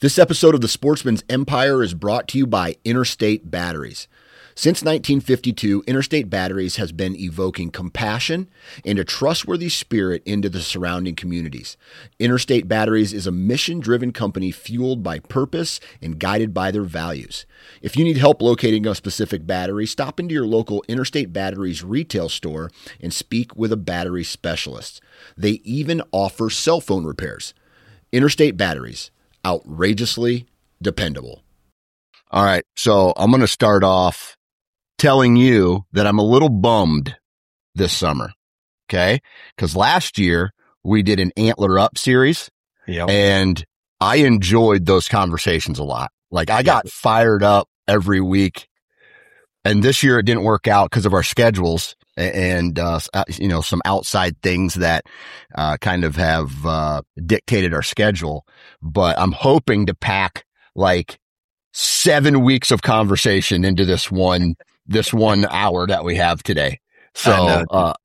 This episode of The Sportsman's Empire is brought to you by Interstate Batteries. Since 1952, Interstate Batteries has been evoking compassion and a trustworthy spirit into the surrounding communities. Interstate Batteries is a mission-driven company fueled by purpose and guided by their values. If you need help locating a specific battery, stop into your local Interstate Batteries retail store and speak with a battery specialist. They even offer cell phone repairs. Interstate Batteries. Outrageously dependable. All right, so I'm going to start off telling you that I'm a little bummed this summer, okay? Because last year we did an Antler Up series, and I enjoyed those conversations a lot. Like I got fired up every week, and this year it didn't work out because of our schedules and some outside things that kind of have dictated our schedule. But I'm hoping to pack like 7 weeks of conversation into this one hour that we have today. So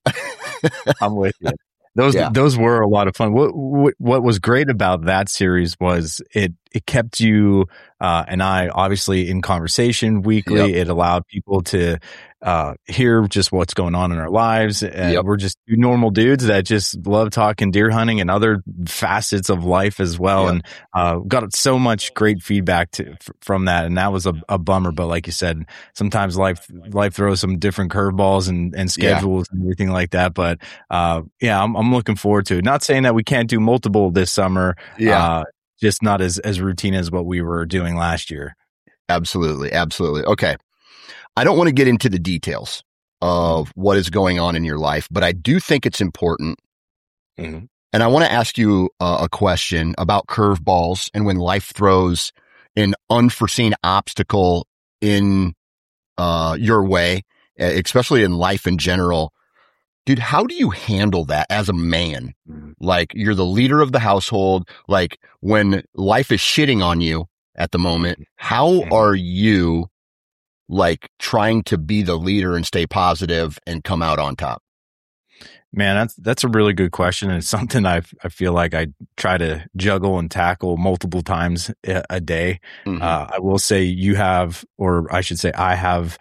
I'm with you. Those were a lot of fun. What was great about that series was it kept you and I obviously in conversation weekly. It allowed people to hear just what's going on in our lives. We're just two normal dudes that just love talking deer hunting and other facets of life as well. And got so much great feedback from that. And that was a bummer. But like you said, sometimes life throws some different curveballs and schedules and everything like that. But I'm looking forward to it. Not saying that we can't do multiple this summer. Just not as routine as what we were doing last year. Absolutely. Okay. I don't want to get into the details of what is going on in your life, but I do think it's important. Mm-hmm. And I want to ask you a question about curveballs and when life throws an unforeseen obstacle in your way, especially in life in general. Dude, how do you handle that as a man? Mm-hmm. Like you're the leader of the household. Like when life is shitting on you at the moment, how are you like trying to be the leader and stay positive and come out on top? Man, that's a really good question. And it's something I feel like I try to juggle and tackle multiple times a day. Mm-hmm. I will say you have, or I should say I have,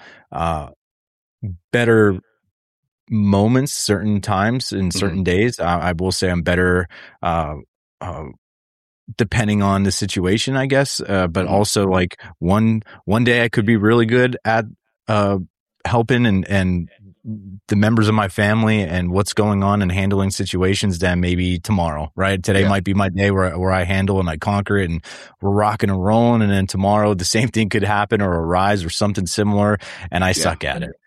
better moments, certain times in certain days. I will say I'm better, depending on the situation, I guess. But also like one day I could be really good at, helping and the members of my family and what's going on and handling situations than maybe tomorrow, right? Today might be my day where I handle and I conquer it and we're rocking and rolling. And then tomorrow the same thing could happen or arise or something similar and I suck at it.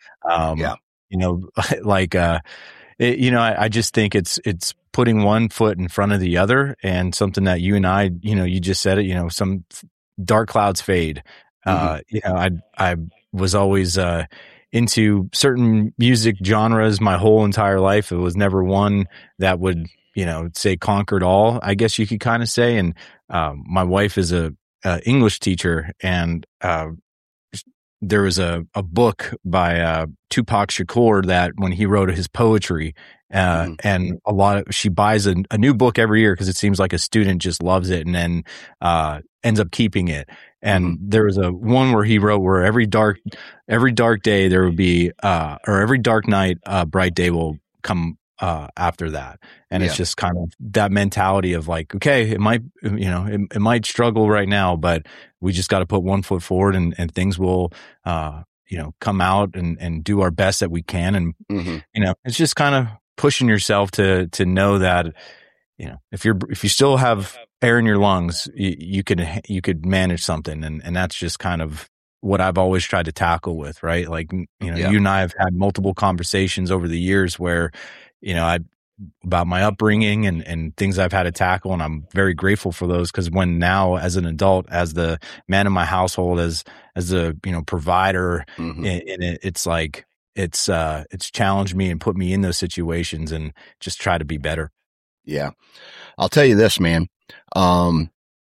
I just think it's putting one foot in front of the other and something that you and I, you just said it, some dark clouds fade. I was always, into certain music genres my whole entire life. It was never one that would, say conquered all, I guess you could kind of say. And, my wife is a English teacher and, there was a book by Tupac Shakur that when he wrote his poetry, and she buys a new book every year because it seems like a student just loves it and then ends up keeping it. And there was a one where he wrote where every dark day there would be or every dark night a bright day will come after that. And it's just kind of that mentality of like, okay, it might, it might struggle right now, but we just got to put one foot forward and things will, come out and do our best that we can. And, it's just kind of pushing yourself to know that, if you still have air in your lungs, you could manage something. And that's just kind of what I've always tried to tackle with, right? Like, you and I have had multiple conversations over the years where, about my upbringing and things I've had to tackle. And I'm very grateful for those because when now as an adult, as the man in my household, as the, provider, and it's like, it's challenged me and put me in those situations and just try to be better. Yeah. I'll tell you this, man. I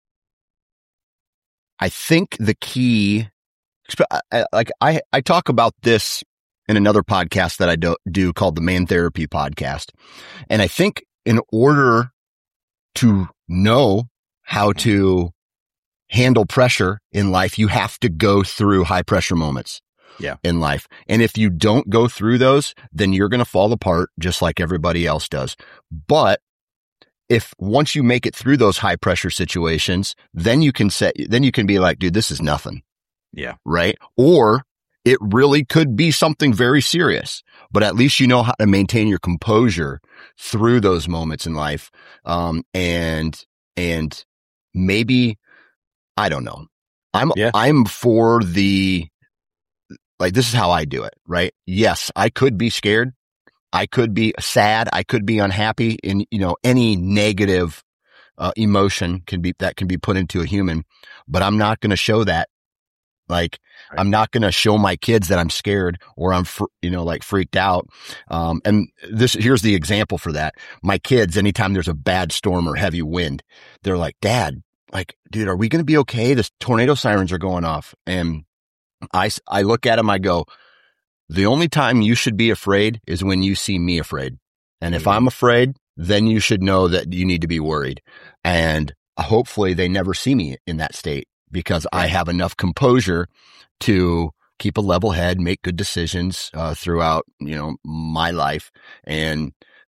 think the key, I talk about this in another podcast that I do called the Man Therapy Podcast. And I think in order to know how to handle pressure in life, you have to go through high pressure moments in life. And if you don't go through those, then you're going to fall apart just like everybody else does. But if once you make it through those high pressure situations, then you can be like, dude, this is nothing. Yeah. Right. Or it really could be something very serious, but at least you know how to maintain your composure through those moments in life. And maybe, I don't know. I'm for this is how I do it, right? Yes, I could be scared. I could be sad. I could be unhappy, in, any negative, emotion can be put into a human, but I'm not going to show that. Like, I'm not going to show my kids that I'm scared or I'm, freaked out. And here's the example for that. My kids, anytime there's a bad storm or heavy wind, they're like, Dad, like, dude, are we going to be okay? The tornado sirens are going off. And I look at them, I go, the only time you should be afraid is when you see me afraid. And if I'm afraid, then you should know that you need to be worried. And hopefully they never see me in that state, because I have enough composure to keep a level head, make good decisions throughout, my life, and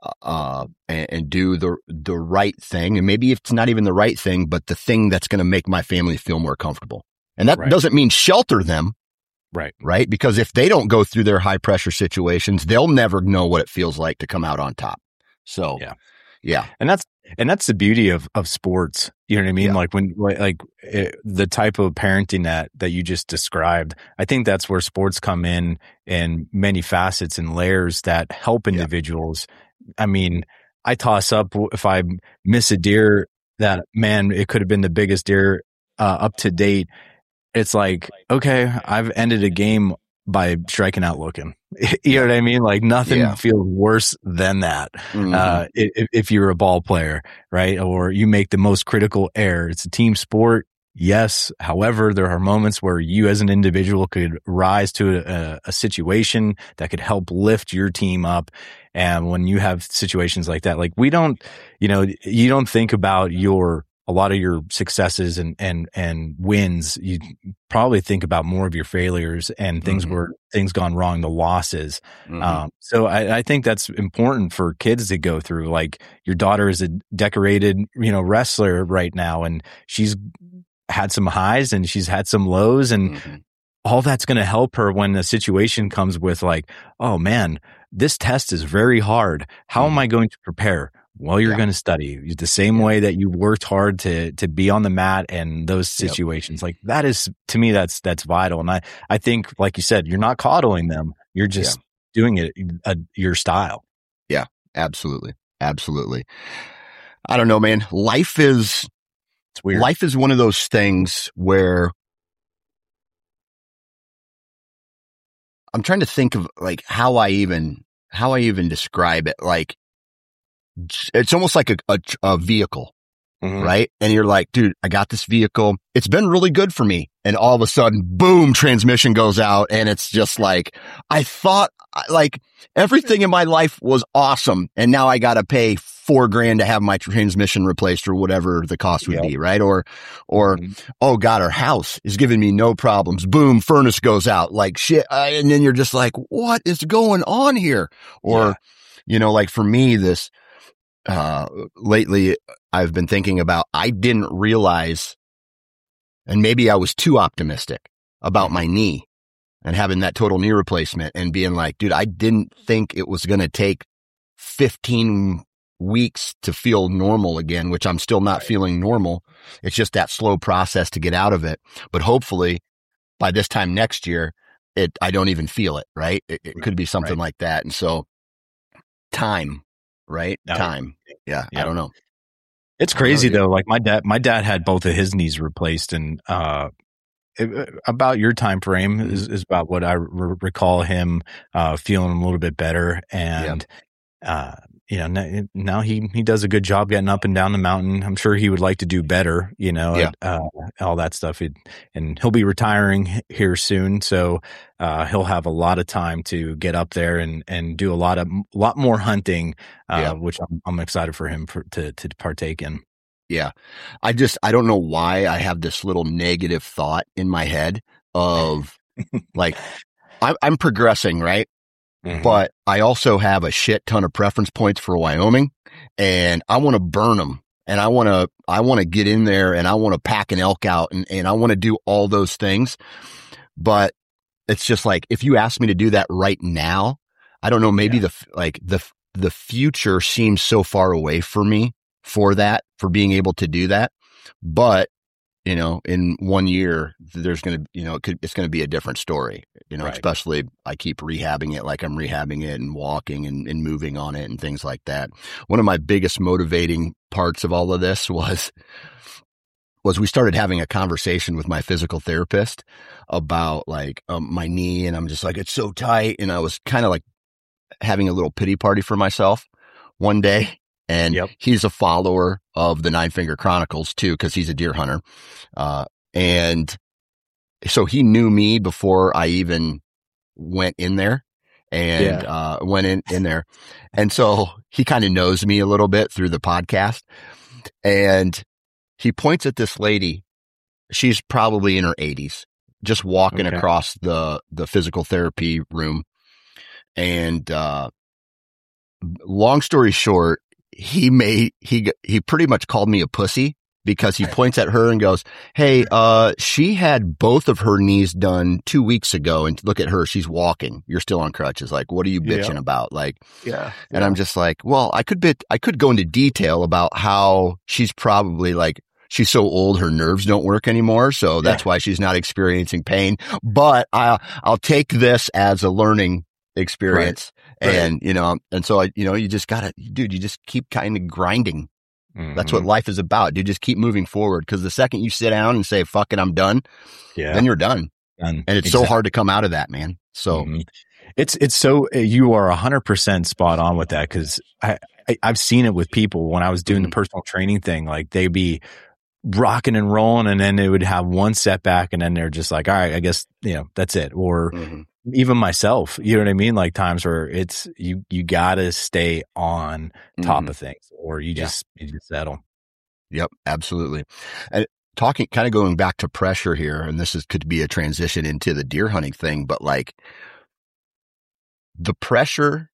do the right thing. And maybe it's not even the right thing, but the thing that's going to make my family feel more comfortable. And that doesn't mean shelter them. Right. Because if they don't go through their high pressure situations, they'll never know what it feels like to come out on top. So, yeah. And that's the beauty of sports. You know what I mean? Yeah. The type of parenting that you just described, I think that's where sports come in many facets and layers that help individuals. I mean, I toss up, if I miss a deer that, man, it could have been the biggest deer up to date. It's like, okay, I've ended a game by striking out looking. You know what I mean? Like, nothing feels worse than that. Mm-hmm. If you're a ball player, right? Or you make the most critical error. It's a team sport. Yes. However, there are moments where you as an individual could rise to a situation that could help lift your team up. And when you have situations like that, like, you don't think about a lot of your successes and wins. You probably think about more of your failures and things where things gone wrong, the losses. So I think that's important for kids to go through. Like, your daughter is a decorated, wrestler right now, and she's had some highs and she's had some lows, and all that's going to help her when the situation comes with, like, oh man, this test is very hard. How am I going to prepare? Well, you're going to study the same way that you worked hard to be on the mat, and those situations like that is, to me, that's vital. And I think, like you said, you're not coddling them. You're just doing it your style. Yeah, absolutely. Absolutely. I don't know, man. Life is one of those things where I'm trying to think of, like, how I even describe it. Like, it's almost like a vehicle, right? And you're like, dude, I got this vehicle. It's been really good for me. And all of a sudden, boom, transmission goes out. And it's just like, I thought, like, everything in my life was awesome. And now I got to pay $4,000 to have my transmission replaced, or whatever the cost would be. Right. Or, oh God, our house is giving me no problems. Boom, furnace goes out, like shit. And then you're just like, what is going on here? Or, like, for me, lately I've been thinking about, I didn't realize, and maybe I was too optimistic about my knee and having that total knee replacement, and being like, dude, I didn't think it was going to take 15 weeks to feel normal again, which I'm still not feeling normal. It's just that slow process to get out of it. But hopefully by this time next year, I don't even feel it, right? It could be something like that. And so time. Right? Time. Yeah. I don't know. It's crazy though. Like, my dad had both of his knees replaced, and about your time frame is about what I recall him feeling a little bit better. And now he does a good job getting up and down the mountain. I'm sure he would like to do better, all that stuff. And he'll be retiring here soon, so he'll have a lot of time to get up there and do a lot more hunting, which I'm excited for him to partake in. Yeah. I don't know why I have this little negative thought in my head of like, I'm progressing, right? Mhm. But I also have a shit ton of preference points for Wyoming, and I want to burn them. And I want to get in there, and I want to pack an elk out, and I want to do all those things. But it's just like, if you ask me to do that right now, I don't know, maybe the future seems so far away for me for being able to do that. But, you know, in 1 year, there's going to, you know, it's going to be a different story, you know, Right. Especially I keep rehabbing it like I'm rehabbing it and walking and moving on it and things like that. One of my biggest motivating parts of all of this was we started having a conversation with my physical therapist about like my knee, and I'm just like, it's so tight. And I was kind of like having a little pity party for myself one day. And Yep. he's a follower of the Nine Finger Chronicles too, because he's a deer hunter. And so he knew me before I even went in there and went in there. And so he kind of knows me a little bit through the podcast. And he points at this lady. She's probably in her 80s, just walking across the physical therapy room. And long story short, he pretty much called me a pussy because he points at her and goes, "Hey, she had both of her knees done 2 weeks ago, and look at her, she's walking. You're still on crutches. Like, what are you bitching about?" Like, and I'm just like, well, I could go into detail about how she's probably like, she's so old, her nerves don't work anymore. So that's why she's not experiencing pain. But I'll take this as a learning experience. Right. And, you know, and so you just gotta, dude, you just keep kind of grinding. Mm-hmm. That's what life is about, dude. Just keep moving forward. Cause the second you sit down and say, fuck it, I'm done. Then you're done. And it's so hard to come out of that, man. So it's so, you are 100% spot on with that. Cause I've seen it with people when I was doing the personal training thing, like they'd be rocking and rolling, and then they would have one setback, and then they're just like, all right, I guess, you know, that's it. Or even myself, you know what I mean? Like times where it's, you gotta stay on top of things, or you just settle. Yep. Absolutely. And kind of going back to pressure here, and could be a transition into the deer hunting thing, but like the pressure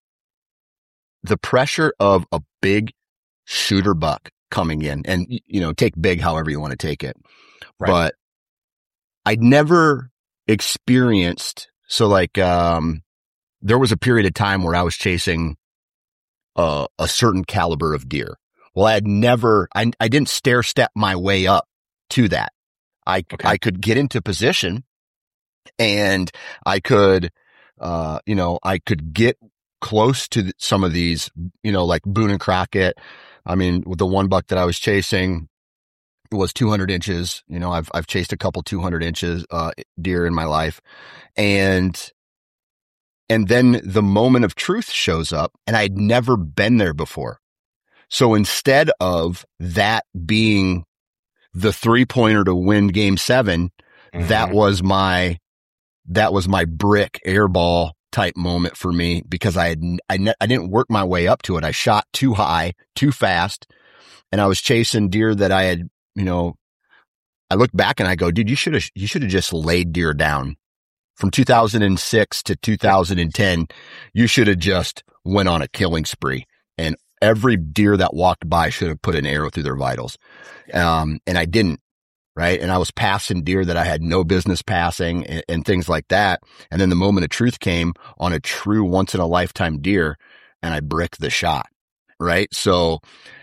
of a big shooter buck coming in, and, you know, take big however you want to take it. Right. But I'd never experienced, so like, there was a period of time where I was chasing a certain caliber of deer. Well, I didn't stair step my way up to that. I could get into position, and I could, I could get close to some of these, you know, like Boone and Crockett. I mean, the one buck that I was chasing was 200 inches. You know, I've chased a couple 200 inches, deer in my life. And then the moment of truth shows up, and I'd never been there before. So instead of that being the 3-pointer to win game 7, that was my brick airball type moment for me, because I didn't work my way up to it. I shot too high, too fast, and I was chasing deer that I had, you know, I look back and I go, dude, you should have just laid deer down from 2006 to 2010. You should have just went on a killing spree, and every deer that walked by should have put an arrow through their vitals. And I didn't. Right. And I was passing deer that I had no business passing, and things like that. And then the moment of truth came on a true once in a lifetime deer, and I bricked the shot. Right. So,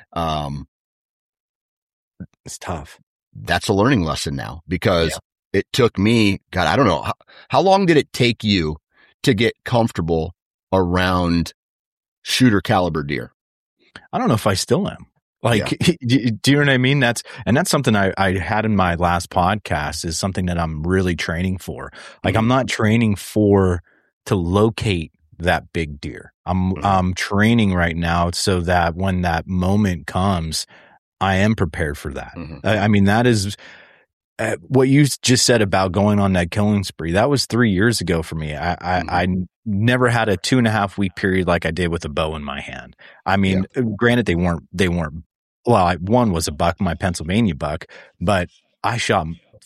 it's tough. That's a learning lesson now, because it took me, God, I don't know. How long did it take you to get comfortable around shooter caliber deer? I don't know if I still am. Like, do you know what I mean? That's something I had in my last podcast, is something that I'm really training for. Like, I'm not training to locate that big deer. I'm training right now so that when that moment comes, I am prepared for that. I mean, that is what you just said about going on that killing spree. That was 3 years ago for me. I never had a 2.5 week period like I did with a bow in my hand. I mean, granted, they weren't one was a buck, my Pennsylvania buck, but I shot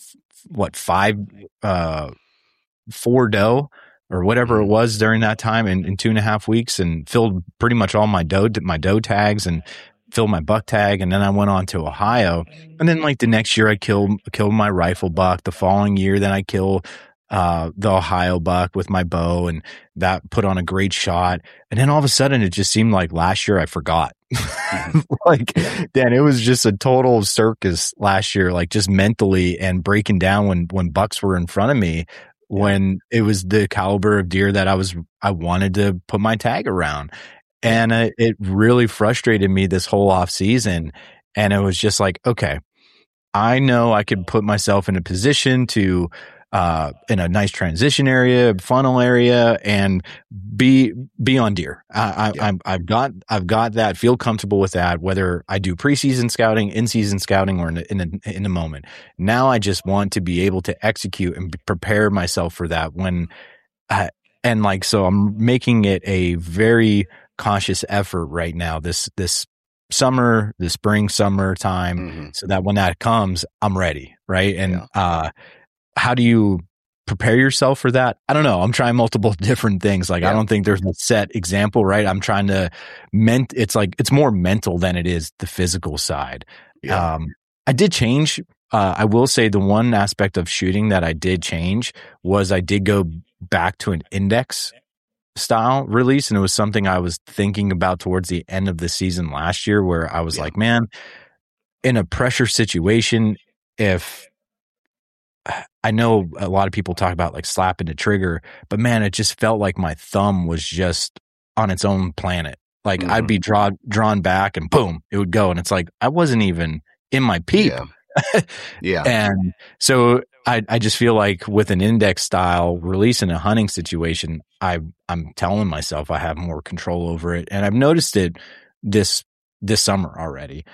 four doe or whatever it was during that time in 2.5 weeks, and filled pretty much all my doe tags and filled my buck tag. And then I went on to Ohio, and then like the next year I killed my rifle buck. The following year, then I killed the Ohio buck with my bow, and that put on a great shot. And then all of a sudden it just seemed like last year I forgot. Like, Dan, it was just a total circus last year, like just mentally and breaking down when bucks were in front of me, when it was the caliber of deer that I wanted to put my tag around. And it really frustrated me this whole off season. And it was just like, okay, I know I could put myself in a position to, in a nice transition area, funnel area, and be on deer. I've got that, feel comfortable with that, whether I do preseason scouting, in-season scouting, or in the moment. Now I just want to be able to execute and prepare myself for that so I'm making it a very conscious effort right now, this summer, the spring, summer time, so that when that comes, I'm ready. Right. And, how do you prepare yourself for that? I don't know. I'm trying multiple different things. Like, I don't think there's a set example, right? I'm trying to it's more mental than it is the physical side. I did change. I will say the one aspect of shooting that I did change was I did go back to an index style release. And it was something I was thinking about towards the end of the season last year, where I was like, man, in a pressure situation, if I know a lot of people talk about like slapping the trigger, but man, it just felt like my thumb was just on its own planet. Like I'd be drawn back and boom, it would go. And it's like, I wasn't even in my peep. And so I just feel like with an index style release in a hunting situation, I'm telling myself I have more control over it. And I've noticed it this summer already.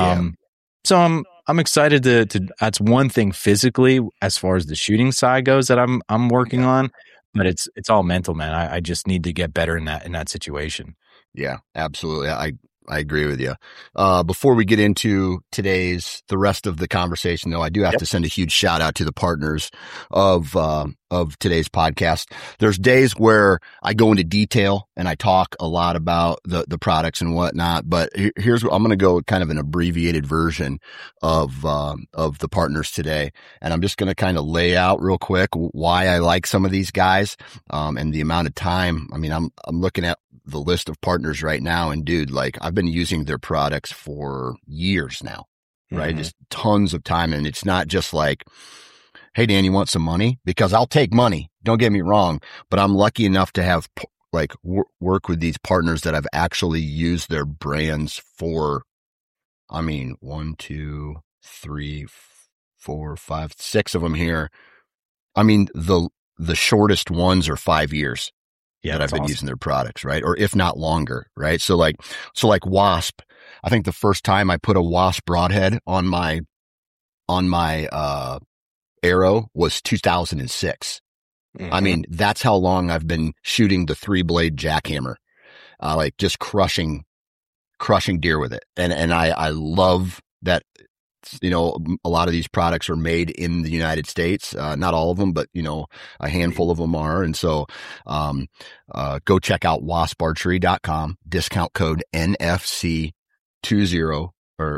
So I'm excited to that's one thing physically as far as the shooting side goes that I'm working on, but it's all mental, man. I just need to get better in that situation. Yeah, absolutely. I agree with you. Before we get into the rest of the conversation, though, I do have to send a huge shout out to the partners of today's podcast. There's days where I go into detail and I talk a lot about the products and whatnot, but here's what I'm going to go kind of an abbreviated version of the partners today. And I'm just going to kind of lay out real quick why I like some of these guys, and the amount of time. I mean, I'm looking at the list of partners right now, and dude, like I've been using their products for years now, right? Just tons of time. And it's not just like, hey, Dan, you want some money? Because I'll take money. Don't get me wrong, but I'm lucky enough to have work with these partners that I've actually used their brands for, 1, 2, 3, 4, 5, 6 of them here. I mean, the shortest ones are 5 years. That I've been using their products, right? Or if not longer, right? So like Wasp, I think the first time I put a Wasp broadhead on my arrow was 2006. I mean, that's how long I've been shooting the 3-blade jackhammer, like just crushing deer with it. And I love that. A lot of these products are made in the United States. Not all of them, but, a handful of them are. And so, go check out wasparchery.com, discount code NFC20 or,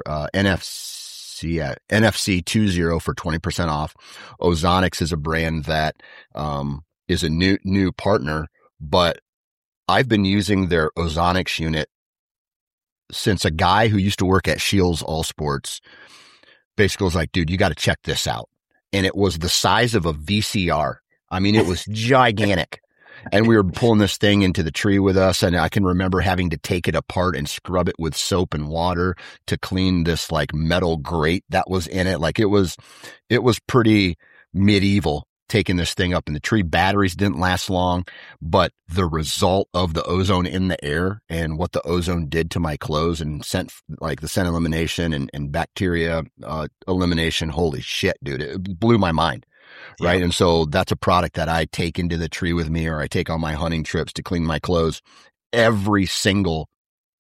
NFC20 for 20% off. Ozonics is a brand that, is a new partner, but I've been using their Ozonics unit since a guy who used to work at Shields All Sports basically was like, dude, you got to check this out. And it was the size of a VCR. I mean, it was gigantic. And we were pulling this thing into the tree with us. And I can remember having to take it apart and scrub it with soap and water to clean this like metal grate that was in it. Like it was pretty medieval taking this thing up in the tree. Batteries didn't last long, but the result of the ozone in the air and what the ozone did to my clothes and scent elimination and bacteria elimination, holy shit, dude, it blew my mind. Right. And so that's a product that I take into the tree with me, or I take on my hunting trips to clean my clothes every single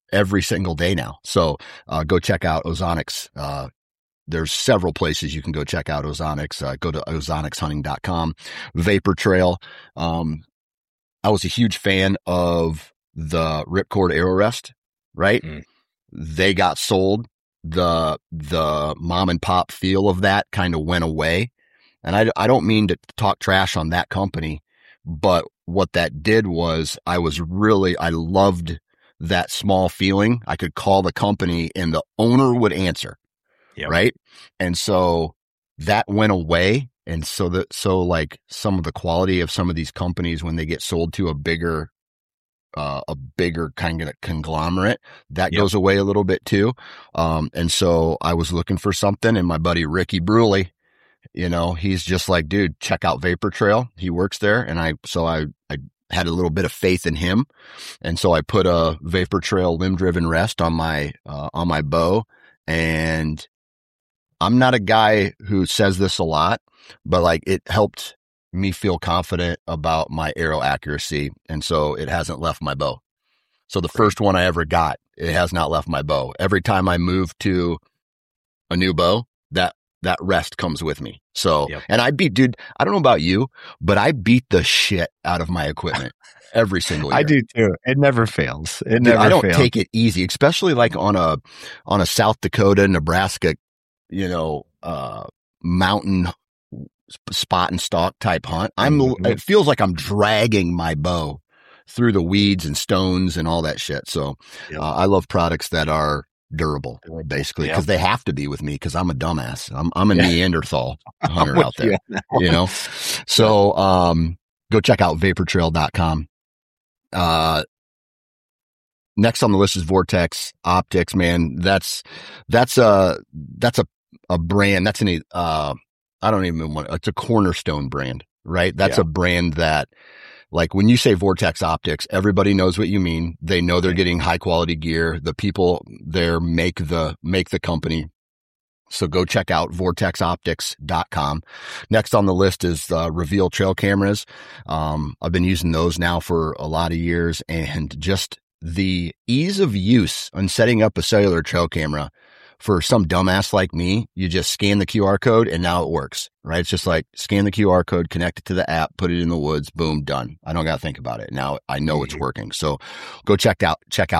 every single day now. So, go check out Ozonics. There's several places you can go check out Ozonics. Go to ozonixhunting.com. Vapor Trail. I was a huge fan of the Ripcord AeroRest, right? They got sold. The mom and pop feel of that kind of went away. And I don't mean to talk trash on that company, but what that did was I loved that small feeling. I could call the company and the owner would answer. Yep. Right. And so that went away. And so like some of the quality of some of these companies, when they get sold to a bigger kind of conglomerate, that goes away a little bit too. And so I was looking for something, and my buddy Ricky Bruley, he's just like, dude, check out Vapor Trail. He works there. And I had a little bit of faith in him. And so I put a Vapor Trail limb driven rest on my bow. And I'm not a guy who says this a lot, but like it helped me feel confident about my arrow accuracy. And so it hasn't left my bow. So the first one I ever got, it has not left my bow. Every time I move to a new bow, that rest comes with me. So, and I don't know about you, but I beat the shit out of my equipment every single year. I do too. It never fails. I don't take it easy, especially like on a South Dakota, Nebraska, mountain spot and stalk type hunt. It feels like I'm dragging my bow through the weeds and stones and all that shit. So, I love products that are durable, basically, because they have to be with me, because I'm a dumbass. I'm a Neanderthal hunter out there, So, go check out vaportrail.com. Next on the list is Vortex Optics, man. That's a brand. That's it's a cornerstone brand, right? That's a brand that, like, when you say Vortex Optics, everybody knows what you mean. They know they're getting high quality gear. The people there make the company. So go check out vortexoptics.com. Next on the list is Reveal trail cameras. I've been using those now for a lot of years, and just the ease of use on setting up a cellular trail camera. For some dumbass like me, you just scan the QR code and now it works, right? It's just like scan the QR code, connect it to the app, put it in the woods, boom, done. I don't got to think about it. Now I know it's working. So go check out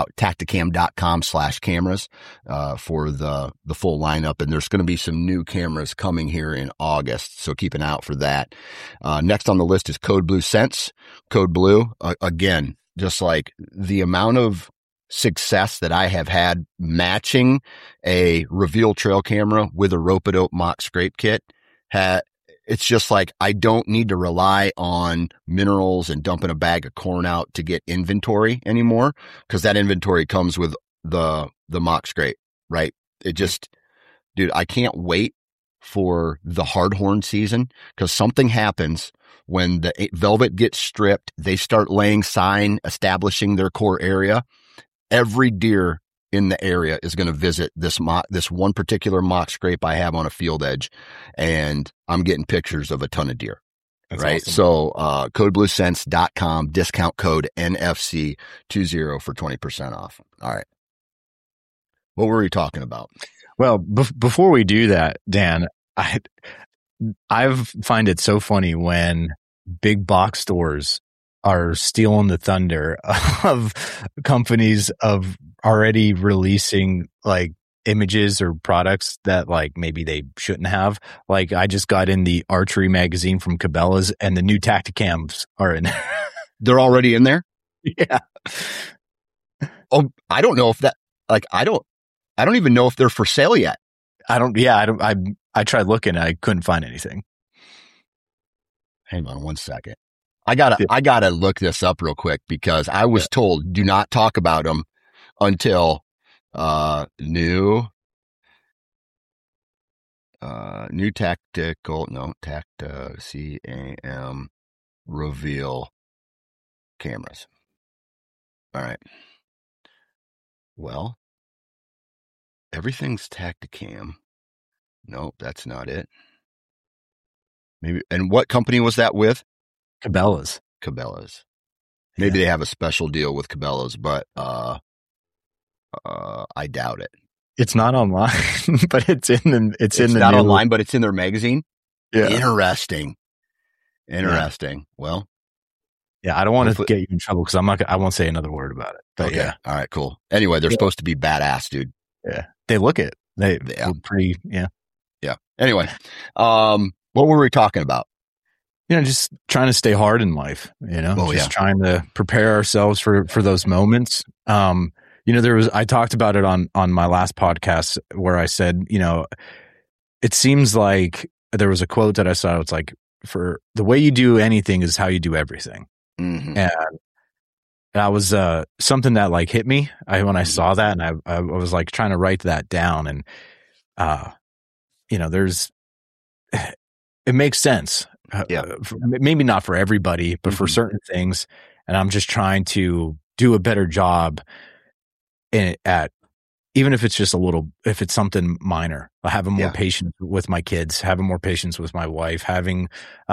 tactacam.com/cameras, for the full lineup. And there's going to be some new cameras coming here in August. So keep an eye out for that. Next on the list is Code Blue Sense. Code Blue, again, just like the amount of success that I have had matching a Reveal trail camera with a Rope-A-Dope mock scrape kit. It's just like, I don't need to rely on minerals and dumping a bag of corn out to get inventory anymore, because that inventory comes with the mock scrape, right? It just, dude, I can't wait for the hardhorn season, because something happens when the velvet gets stripped. They start laying sign, establishing their core area. Every deer in the area is going to visit this one particular mock scrape I have on a field edge, and I'm getting pictures of a ton of deer. That's right. Awesome. So, codebluesense.com, discount code NFC20 for 20% off. All right. What were we talking about? Well, before we do that, Dan, I find it so funny when big box stores are stealing the thunder of companies of already releasing like images or products that like maybe they shouldn't have. Like, I just got in the archery magazine from Cabela's, and the new Tactacams are in there. They're already in there? Yeah. Oh, I don't know if that, like, I don't even know if they're for sale yet. I tried looking, I couldn't find anything. Hang on one second. I gotta look this up real quick, because I was told do not talk about them until new CAM Reveal cameras. All right. Well, everything's Tactacam. Nope, that's not it. Maybe. And what company was that with? Cabela's. Maybe they have a special deal with Cabela's, but I doubt it. It's not online, but it's It's not online, but it's in their magazine. Yeah. Interesting. Yeah. Well, yeah, I don't want to get you in trouble because I won't say another word about it. But okay. Yeah. All right, cool. Anyway, they're supposed to be badass, dude. Yeah. They look it. They're pretty, Yeah. Anyway, what were we talking about? Just trying to stay hard in life, trying to prepare ourselves for those moments. I talked about it on my last podcast where I said, it seems like there was a quote that I saw. It's like, for the way you do anything is how you do everything. Mm-hmm. And that was something that like hit me when I saw that, and I was like trying to write that down, and it makes sense. Maybe not for everybody, but for certain things. And I'm just trying to do a better job at, even if it's just if it's something minor, having more patience with my kids, having more patience with my wife, having,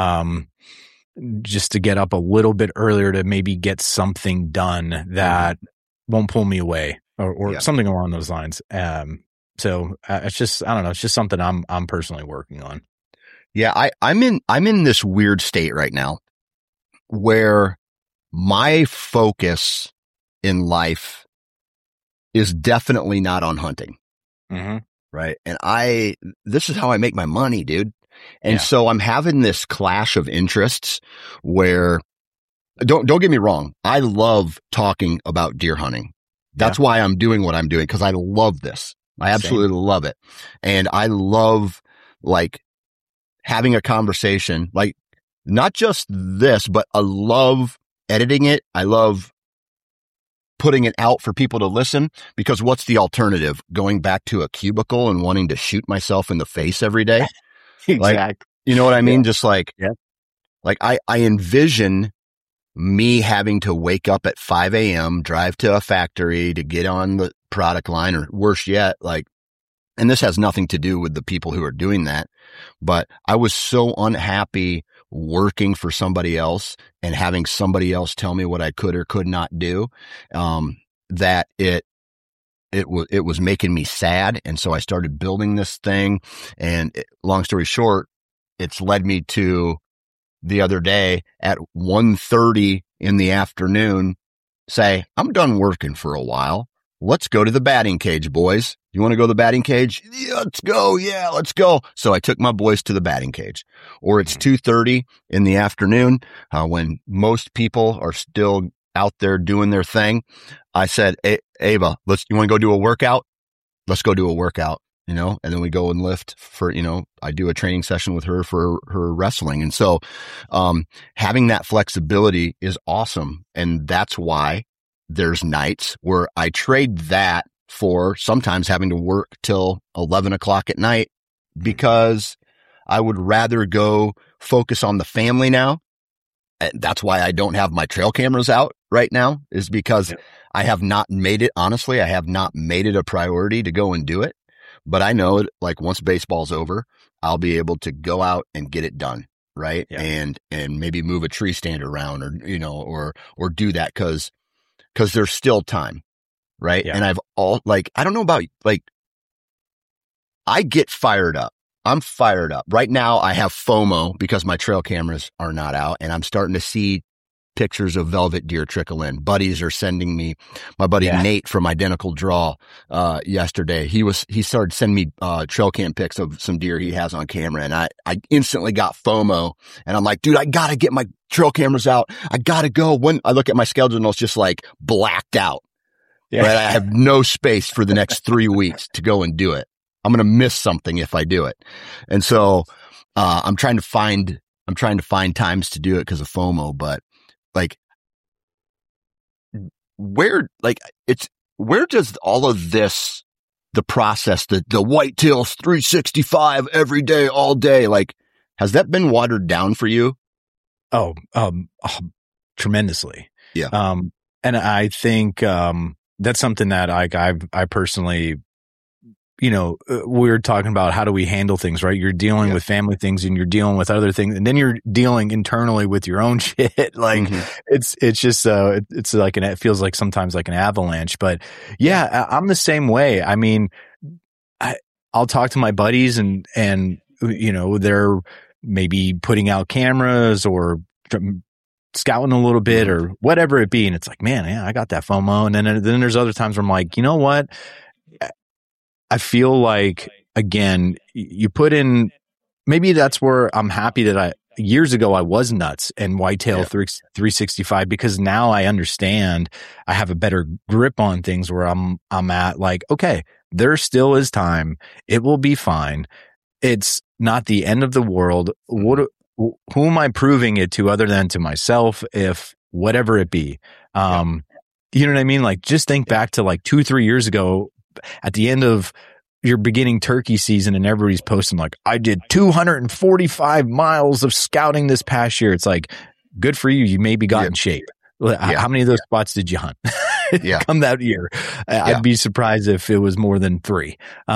just to get up a little bit earlier to maybe get something done that won't pull me away or something along those lines. So it's just, I don't know. It's just something I'm personally working on. Yeah. I'm in this weird state right now where my focus in life is definitely not on hunting. Mm-hmm. Right. And this is how I make my money, dude. And so I'm having this clash of interests where don't get me wrong. I love talking about deer hunting. That's why I'm doing what I'm doing. 'Cause I love this. I absolutely love it. And I love like having a conversation, like not just this, but I love editing it. I love putting it out for people to listen, because what's the alternative? Going back to a cubicle and wanting to shoot myself in the face every day? Exactly. Like, you know what I mean? Just like, like I envision me having to wake up at 5 a.m., drive to a factory to get on the product line, or worse yet, like, and this has nothing to do with the people who are doing that, but I was so unhappy working for somebody else and having somebody else tell me what I could or could not do, that it was making me sad. And so I started building this thing, and long story short, it's led me to the other day at 1:30 in the afternoon say, I'm done working for a while. Let's go to the batting cage, boys. You want to go to the batting cage? Yeah, let's go. Yeah, let's go. So I took my boys to the batting cage. Or it's 2:30 in the afternoon, when most people are still out there doing their thing. I said, hey, Ava, you want to go do a workout? Let's go do a workout, and then we go and lift for, I do a training session with her for her wrestling. And so, having that flexibility is awesome. And that's why there's nights where I trade that for sometimes having to work till 11 o'clock at night, because I would rather go focus on the family now. That's why I don't have my trail cameras out right now, is because I have not made it, honestly, I have not made it a priority to go and do it. But I know, like, once baseball's over, I'll be able to go out and get it done. Right. Yeah. And maybe move a tree stand around, or, or do that. 'Cause there's still time. Right. Yeah. And I don't know about, like, I get fired up. I'm fired up right now. I have FOMO because my trail cameras are not out, and I'm starting to see pictures of velvet deer trickle in. Buddies are sending me, my buddy Nate from Identical Draw, yesterday, he started sending me, trail cam pics of some deer he has on camera. And I instantly got FOMO, and I'm like, dude, I gotta get my trail cameras out. I gotta go. When I look at my schedule, and it's just like blacked out. Yeah. Right? I have no space for the next 3 weeks to go and do it. I'm going to miss something if I do it. And so, I'm trying to find times to do it because of FOMO, but like, where does all of this, the process, the whitetail 365 every day, all day, like, has that been watered down for you? Oh, tremendously. Yeah. And I think, that's something that I personally, we're talking about how do we handle things, right? You're dealing with family things and you're dealing with other things, and then you're dealing internally with your own shit. Like it's just, it's like it feels like sometimes like an avalanche, but yeah, I'm the same way. I mean, I'll talk to my buddies and, they're maybe putting out cameras or scouting a little bit or whatever it be. And it's like, man, yeah, I got that FOMO. And then there's other times where I'm like, you know what? I feel like, again, you put in, maybe that's where I'm happy that years ago I was nuts and whitetail 365, because now I understand, I have a better grip on things where I'm at like, okay, there still is time. It will be fine. It's not the end of the world. Who am I proving it to other than to myself, if whatever it be? You know what I mean? Like, just think back to like 2-3 years ago at the end of your beginning turkey season and everybody's posting like, I did 245 miles of scouting this past year. It's like, good for you. You maybe got in shape. How many of those spots did you hunt? Come that year? I'd be surprised if it was more than 3.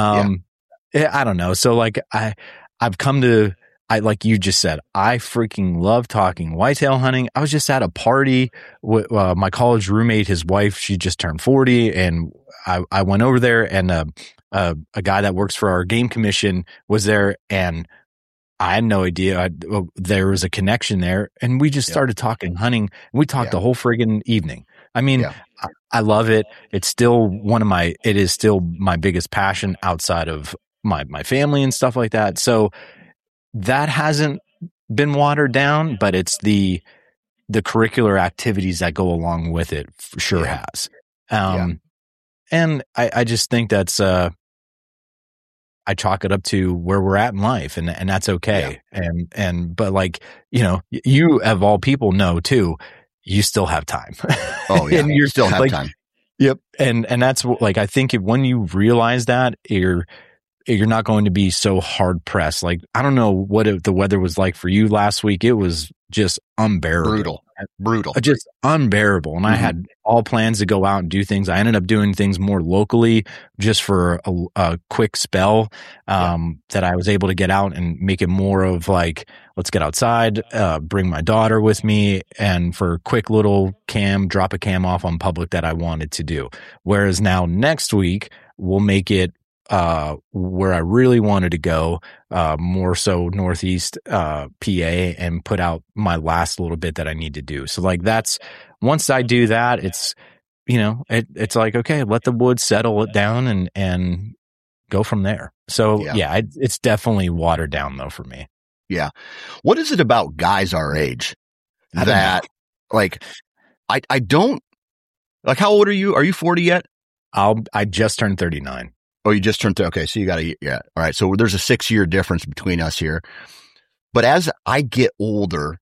I don't know. So like I've come to, like you just said, I freaking love talking whitetail hunting. I was just at a party with my college roommate, his wife, she just turned 40, and I went over there, and a guy that works for our game commission was there, and I had no idea there was a connection there, and we just started talking hunting, and we talked the whole friggin' evening. I mean, I love it. It's still it is still my biggest passion outside of my family and stuff like that. So that hasn't been watered down, but it's the curricular activities that go along with it for sure has. And I just think that's, I chalk it up to where we're at in life, and that's okay. But like, you of all people know too, you still have time. Oh yeah. And you still have like, time. Yep. And that's like, I think when you realize that, you're not going to be so hard pressed. Like, I don't know what the weather was like for you last week. It was just unbearable. Brutal. Just unbearable. And I had all plans to go out and do things. I ended up doing things more locally just for a quick spell, that I was able to get out and make it more of like, let's get outside, bring my daughter with me, and for a quick little drop a cam off on public that I wanted to do. Whereas now next week, we'll make it where I really wanted to go, more so Northeast, PA, and put out my last little bit that I need to do. So like, once I do that, it's, it's like, okay, let the woods settle it down and go from there. So it's definitely watered down though for me. Yeah. What is it about guys our age that like, I don't like, how old are you? Are you 40 yet? I just turned 39. Oh, you just turned okay. So you got all right. So there's a 6-year difference between us here. But as I get older,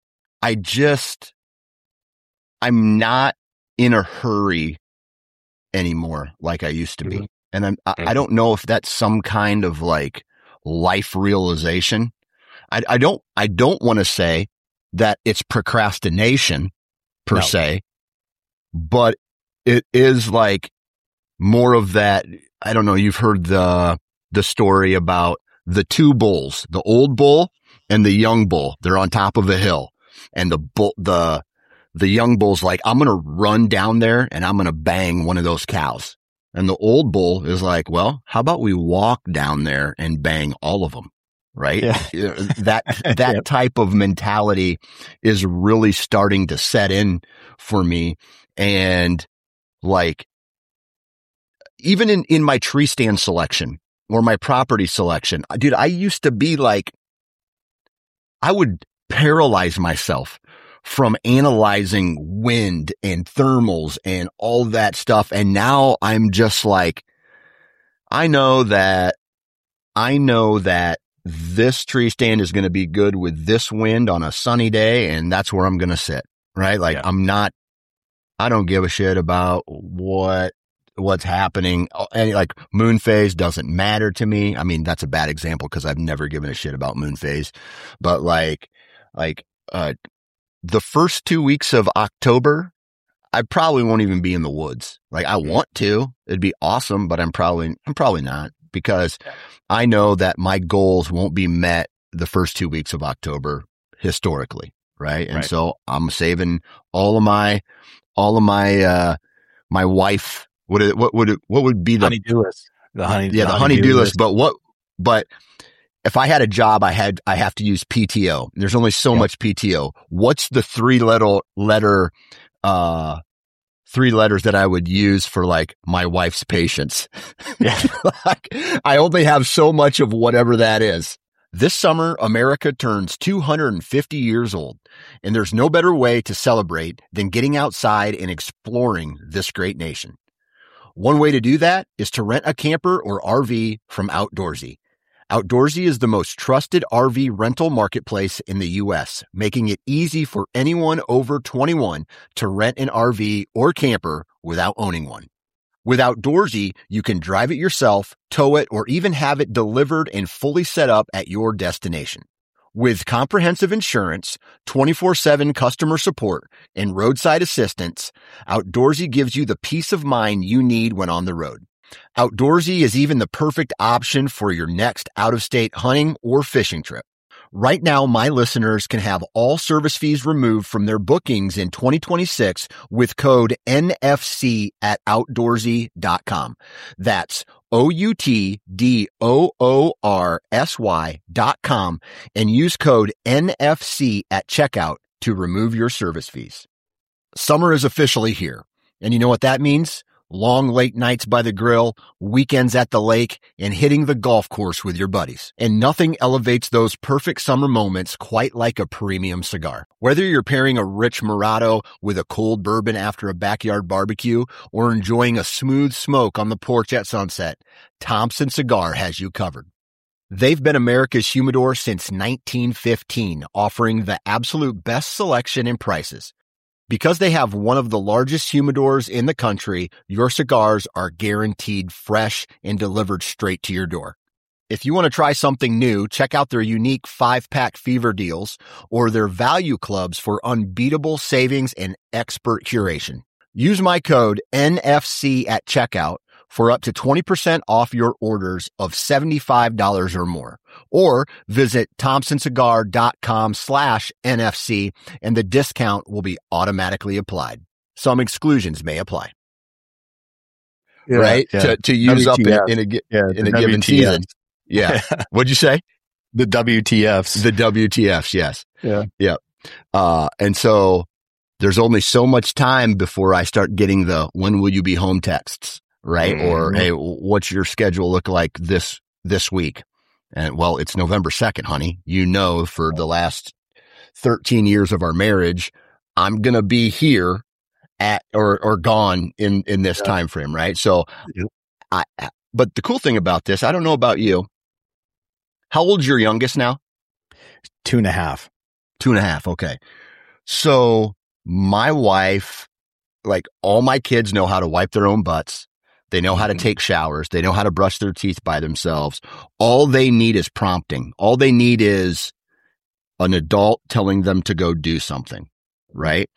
I'm not in a hurry anymore like I used to be. And I don't know if that's some kind of like life realization. I don't want to say that it's procrastination per se, but it is like more of that. I don't know. You've heard the story about the 2 bulls, the old bull and the young bull. They're on top of a hill, and the young bull's like, I'm going to run down there and I'm going to bang one of those cows. And the old bull is like, well, how about we walk down there and bang all of them? Right. Yeah. That type of mentality is really starting to set in for me. And like, even in my tree stand selection or my property selection, dude, I used to be like, I would paralyze myself from analyzing wind and thermals and all that stuff. And now I'm just like, I know that this tree stand is going to be good with this wind on a sunny day, and that's where I'm going to sit. Right. Like I don't give a shit about what's happening. And like moon phase doesn't matter to me. I mean, that's a bad example because I've never given a shit about moon phase, but the first 2 weeks of October, I probably won't even be in the woods. Like I want to, it'd be awesome, but I'm probably not because I know that my goals won't be met the first 2 weeks of October historically. Right. And so I'm saving all of my my wife, what would be the honey-do list? The honey-do list. But if I had a job, I have to use PTO. There's only so much PTO. What's the three letters that I would use for like my wife's patience? Like, I only have so much of whatever that is. This summer, America turns 250 years old, and there's no better way to celebrate than getting outside and exploring this great nation. One way to do that is to rent a camper or RV from Outdoorsy. Outdoorsy is the most trusted RV rental marketplace in the U.S., making it easy for anyone over 21 to rent an RV or camper without owning one. With Outdoorsy, you can drive it yourself, tow it, or even have it delivered and fully set up at your destination. With comprehensive insurance, 24/7 customer support, and roadside assistance, Outdoorsy gives you the peace of mind you need when on the road. Outdoorsy is even the perfect option for your next out-of-state hunting or fishing trip. Right now, my listeners can have all service fees removed from their bookings in 2026 with code NFC at Outdoorsy.com. That's OUTDOORSY.com and use code NFC at checkout to remove your service fees. Summer is officially here, and you know what that means? Long late nights by the grill, weekends at the lake, and hitting the golf course with your buddies. And nothing elevates those perfect summer moments quite like a premium cigar. Whether you're pairing a rich Murado with a cold bourbon after a backyard barbecue or enjoying a smooth smoke on the porch at sunset, Thompson Cigar has you covered. They've been America's humidor since 1915, offering the absolute best selection and prices. Because they have one of the largest humidors in the country, your cigars are guaranteed fresh and delivered straight to your door. If you want to try something new, check out their unique 5-pack fever deals or their value clubs for unbeatable savings and expert curation. Use my code NFC at checkout for up to 20% off your orders of $75 or more. Or visit thompsoncigar.com/NFC and the discount will be automatically applied. Some exclusions may apply. Right? To use up in a given season. Yeah. What'd you say? The WTFs. The WTFs, yes. Yeah. And so there's only so much time before I start getting the when will you be home texts. Right? Mm-hmm. Or, hey, what's your schedule look like this week? And well, it's November 2nd, honey. You know, for the last 13 years of our marriage, I'm going to be here at, or gone in this time frame. Right. So but the cool thing about this, I don't know about you. How old's your youngest now? 2.5. 2.5. Okay. So my wife, like all my kids know how to wipe their own butts. They know how to take showers. They know how to brush their teeth by themselves. All they need is prompting. All they need is an adult telling them to go do something, right?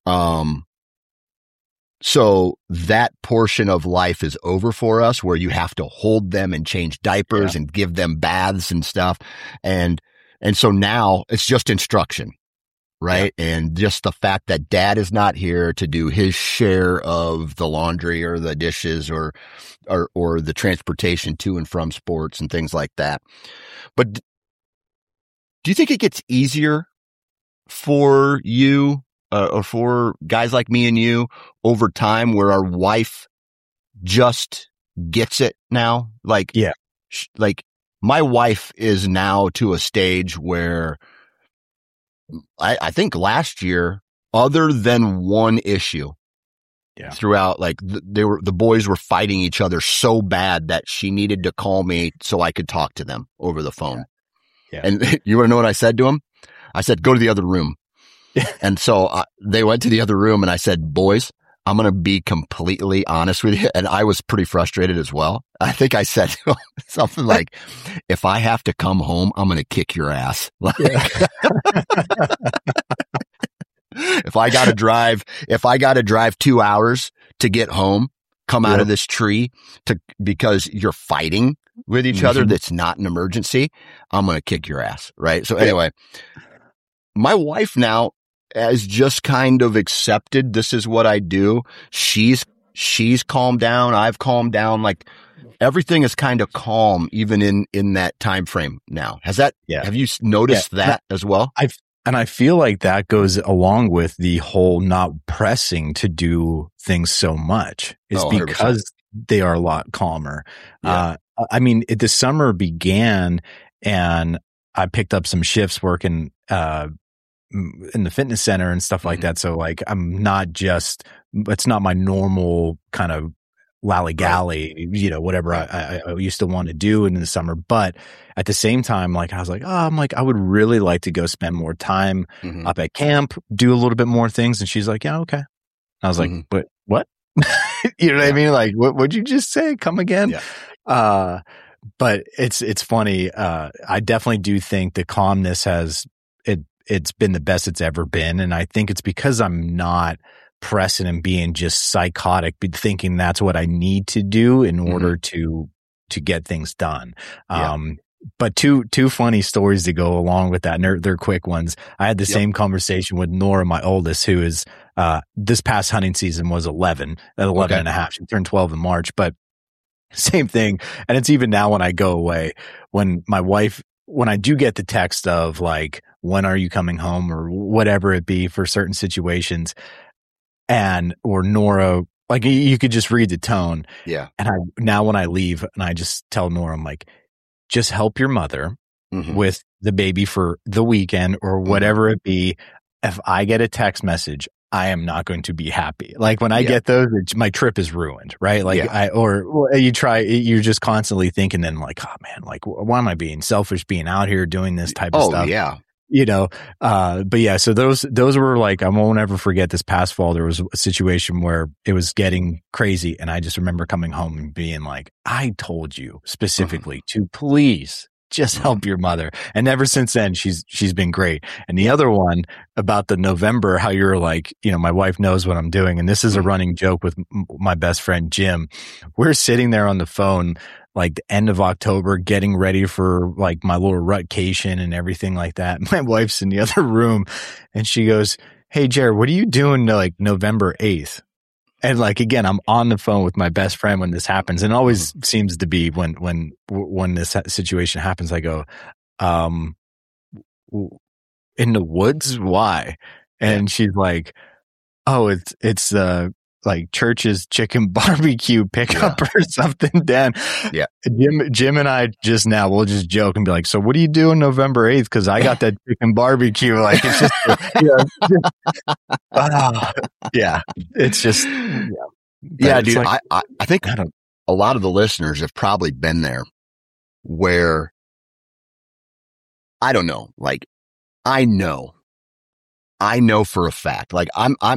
So that portion of life is over for us where you have to hold them and change diapers and give them baths and stuff. And so now it's just instruction. Right. Yeah. And just the fact that dad is not here to do his share of the laundry or the dishes or the transportation to and from sports and things like that. But do you think it gets easier for you or for guys like me and you over time where our wife just gets it now? Like my wife is now to a stage where I think last year, other than one issue throughout, like the boys were fighting each other so bad that she needed to call me so I could talk to them over the phone. Yeah. And you want to know what I said to him? I said, go to the other room. And so they went to the other room and I said, boys, I'm going to be completely honest with you. And I was pretty frustrated as well. I think I said something like, if I have to come home, I'm going to kick your ass. If I got to drive 2 hours to get home, come out of this tree because you're fighting with each other. That's not an emergency. I'm going to kick your ass. Right. So anyway, my wife now has just kind of accepted this is what I do. She's calmed down. I've calmed down. Like everything is kind of calm, even in that time frame now. Have you noticed that as well? I feel like that goes along with the whole not pressing to do things so much is because they are a lot calmer. Yeah. I mean, the summer began and I picked up some shifts working, in the fitness center and stuff like that. So like, it's not my normal kind of lally-gally, whatever I used to want to do in the summer. But at the same time, like I was like, I would really like to go spend more time up at camp, do a little bit more things. And she's like, yeah, okay. I was like, but what? You know what I mean? Like, what'd you just say? Come again? Yeah. But it's funny. I definitely do think the calmness it's been the best it's ever been. And I think it's because I'm not pressing and being just psychotic, but thinking that's what I need to do in order to get things done. But two funny stories to go along with that. And they're quick ones. I had the same conversation with Nora, my oldest, who is, this past hunting season was 11 and a half. She turned 12 in March, but same thing. And it's even now when I go away, when I do get the text of like, when are you coming home or whatever it be for certain situations, or Nora, like you could just read the tone. Yeah. And now when I leave and I just tell Nora, I'm like, just help your mother with the baby for the weekend or whatever it be. If I get a text message, I am not going to be happy. Like when I get those, my trip is ruined, right? Like you're just constantly thinking then like, oh man, like why am I being selfish being out here doing this type of stuff? Yeah. But yeah, so those were like, I won't ever forget this past fall. There was a situation where it was getting crazy. And I just remember coming home and being like, I told you specifically to please just help your mother. And ever since then, she's been great. And the other one about the November, how you're like, my wife knows what I'm doing. And this is a running joke with my best friend, Jim. We're sitting there on the phone, like the end of October, getting ready for like my little rutcation and everything like that. My wife's in the other room and she goes, hey, Jared, what are you doing like November 8th? And like, again, I'm on the phone with my best friend when this happens. And it always seems to be when this situation happens, I go, in the woods? Why? And she's like, oh, it's like church's chicken barbecue pickup or something, Dan. Yeah. Jim and I we'll just joke and be like, so what are you doing November 8th? Cause I got that chicken barbecue. Like it's just, it's just, dude. Like, I think a lot of the listeners have probably been there where I don't know, like I know for a fact, like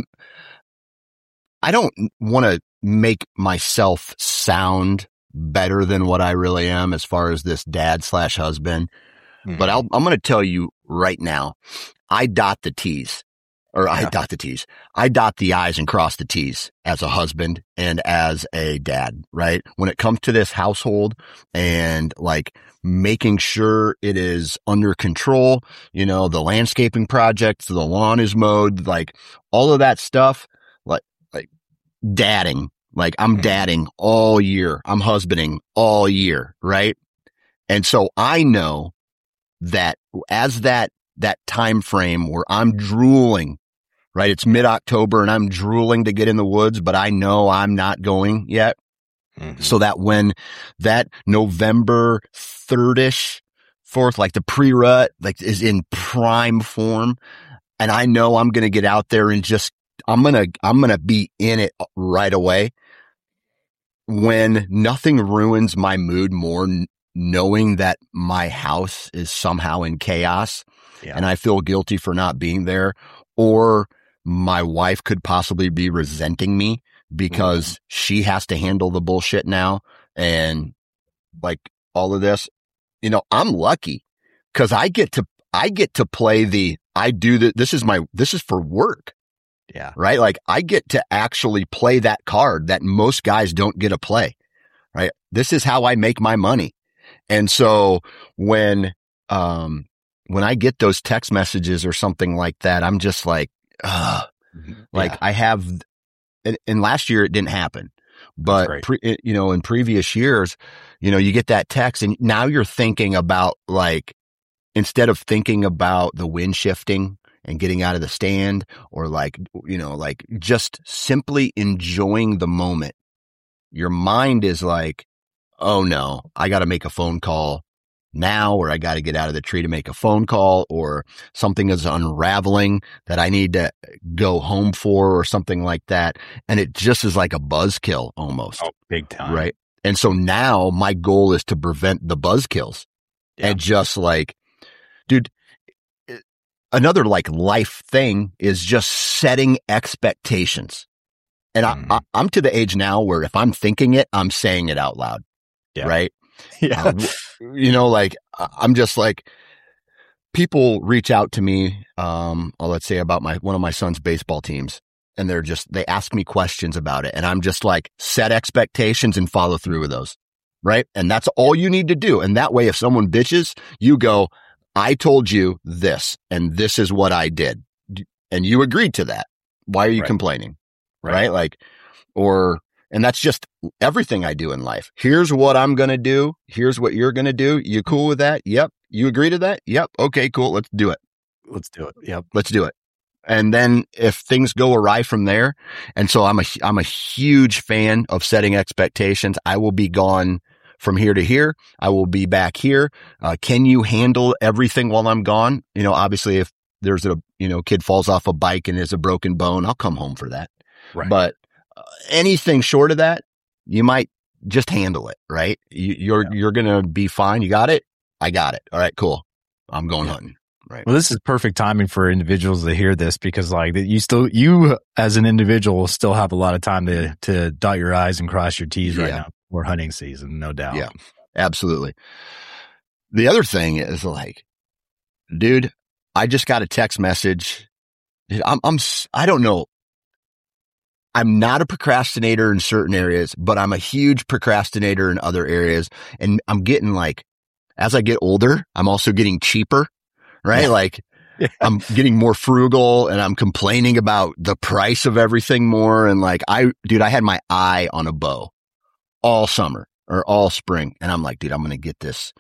I don't want to make myself sound better than what I really am as far as this dad/husband, but I'm going to tell you right now, I dot the T's. I dot the I's and cross the T's as a husband and as a dad, right? When it comes to this household and like making sure it is under control, the landscaping projects, the lawn is mowed, like all of that stuff, like dadding, like I'm dadding all year. I'm husbanding all year. Right. And so I know that as that time frame where I'm drooling, right? It's mid-October and I'm drooling to get in the woods, but I know I'm not going yet. So that when that November 3rd-ish, 4th, like the pre-rut, like is in prime form. And I know I'm going to get out there and just, I'm going to be in it right away. When nothing ruins my mood more, knowing that my house is somehow in chaos and I feel guilty for not being there, or my wife could possibly be resenting me because she has to handle the bullshit now. And like all of this, I'm lucky because I get to play this is for work. Yeah. Right. Like I get to actually play that card that most guys don't get to play. Right. This is how I make my money. And so when I get those text messages or something like that, I'm just like, like I have, and last year it didn't happen, but in previous years, you get that text and now you're thinking about like, instead of thinking about the wind shifting and getting out of the stand or like just simply enjoying the moment, your mind is like, oh no, I got to make a phone call now, or I got to get out of the tree to make a phone call, or something is unraveling that I need to go home for or something like that. And it just is like a buzzkill almost. Oh, big time. Right. And so now my goal is to prevent the buzzkills and just like, dude, another like life thing is just setting expectations. And I'm to the age now where if I'm thinking it, I'm saying it out loud. Yeah. Right. Yeah. Like I'm just like, people reach out to me, let's say about one of my son's baseball teams, and they ask me questions about it. And I'm just like, set expectations and follow through with those. Right. And that's all you need to do. And that way, if someone bitches, you go, I told you this, and this is what I did. And you agreed to that. Why are you complaining? Right. Like, and that's just everything I do in life. Here's what I'm going to do. Here's what you're going to do. You cool with that? Yep. You agree to that? Yep. Okay, cool. Let's do it. Yep. Let's do it. And then if things go awry from there, and so I'm a huge fan of setting expectations. I will be gone from here to here. I will be back here. Can you handle everything while I'm gone? Obviously if there's a, kid falls off a bike and has a broken bone, I'll come home for that. Right. But anything short of that, you might just handle it, right? You're going to be fine. You got it? I got it. All right, cool. I'm going hunting. Right. Well, this is perfect timing for individuals to hear this, because like you as an individual will still have a lot of time to dot your I's and cross your T's right now for hunting season, no doubt. Yeah, absolutely. The other thing is like, dude, I just got a text message. Dude, I don't know. I'm not a procrastinator in certain areas, but I'm a huge procrastinator in other areas. And I'm getting like, as I get older, I'm also getting cheaper, right? Like I'm getting more frugal, and I'm complaining about the price of everything more. And like, I had my eye on a bow all summer or all spring. And I'm like, dude, I'm going to get this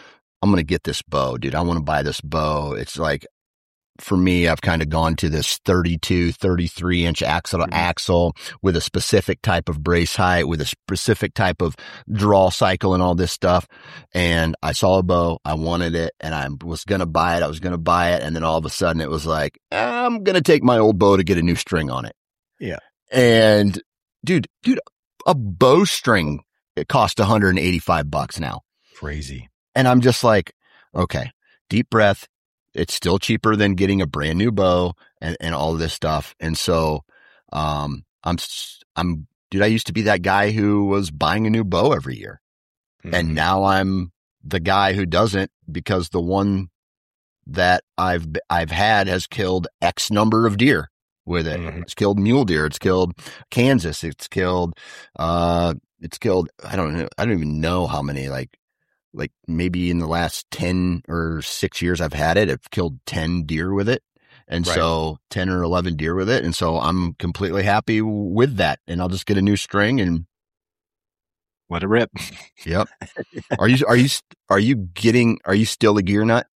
bow, dude. I want to buy this bow. It's like, for me, I've kind of gone to this 32, 33 inch axle with a specific type of brace height, with a specific type of draw cycle and all this stuff. And I saw a bow. I wanted it, and I was going to buy it. And then all of a sudden it was like, I'm going to take my old bow to get a new string on it. Yeah. And dude, a bowstring, it cost $185 now. Crazy. And I'm just like, okay, deep breath. It's still cheaper than getting a brand new bow and all of this stuff. And so, I used to be that guy who was buying a new bow every year. Mm-hmm. And now I'm the guy who doesn't, because the one that I've had has killed X number of deer with it. Mm-hmm. It's killed mule deer. It's killed Kansas. It's killed, I don't even know how many, like maybe in the last 10 or 6 years I've had it, I've killed 10 deer with it. And so 10 or 11 deer with it. And so I'm completely happy with that. And I'll just get a new string and let it rip. Yep. Are you still a gear nut?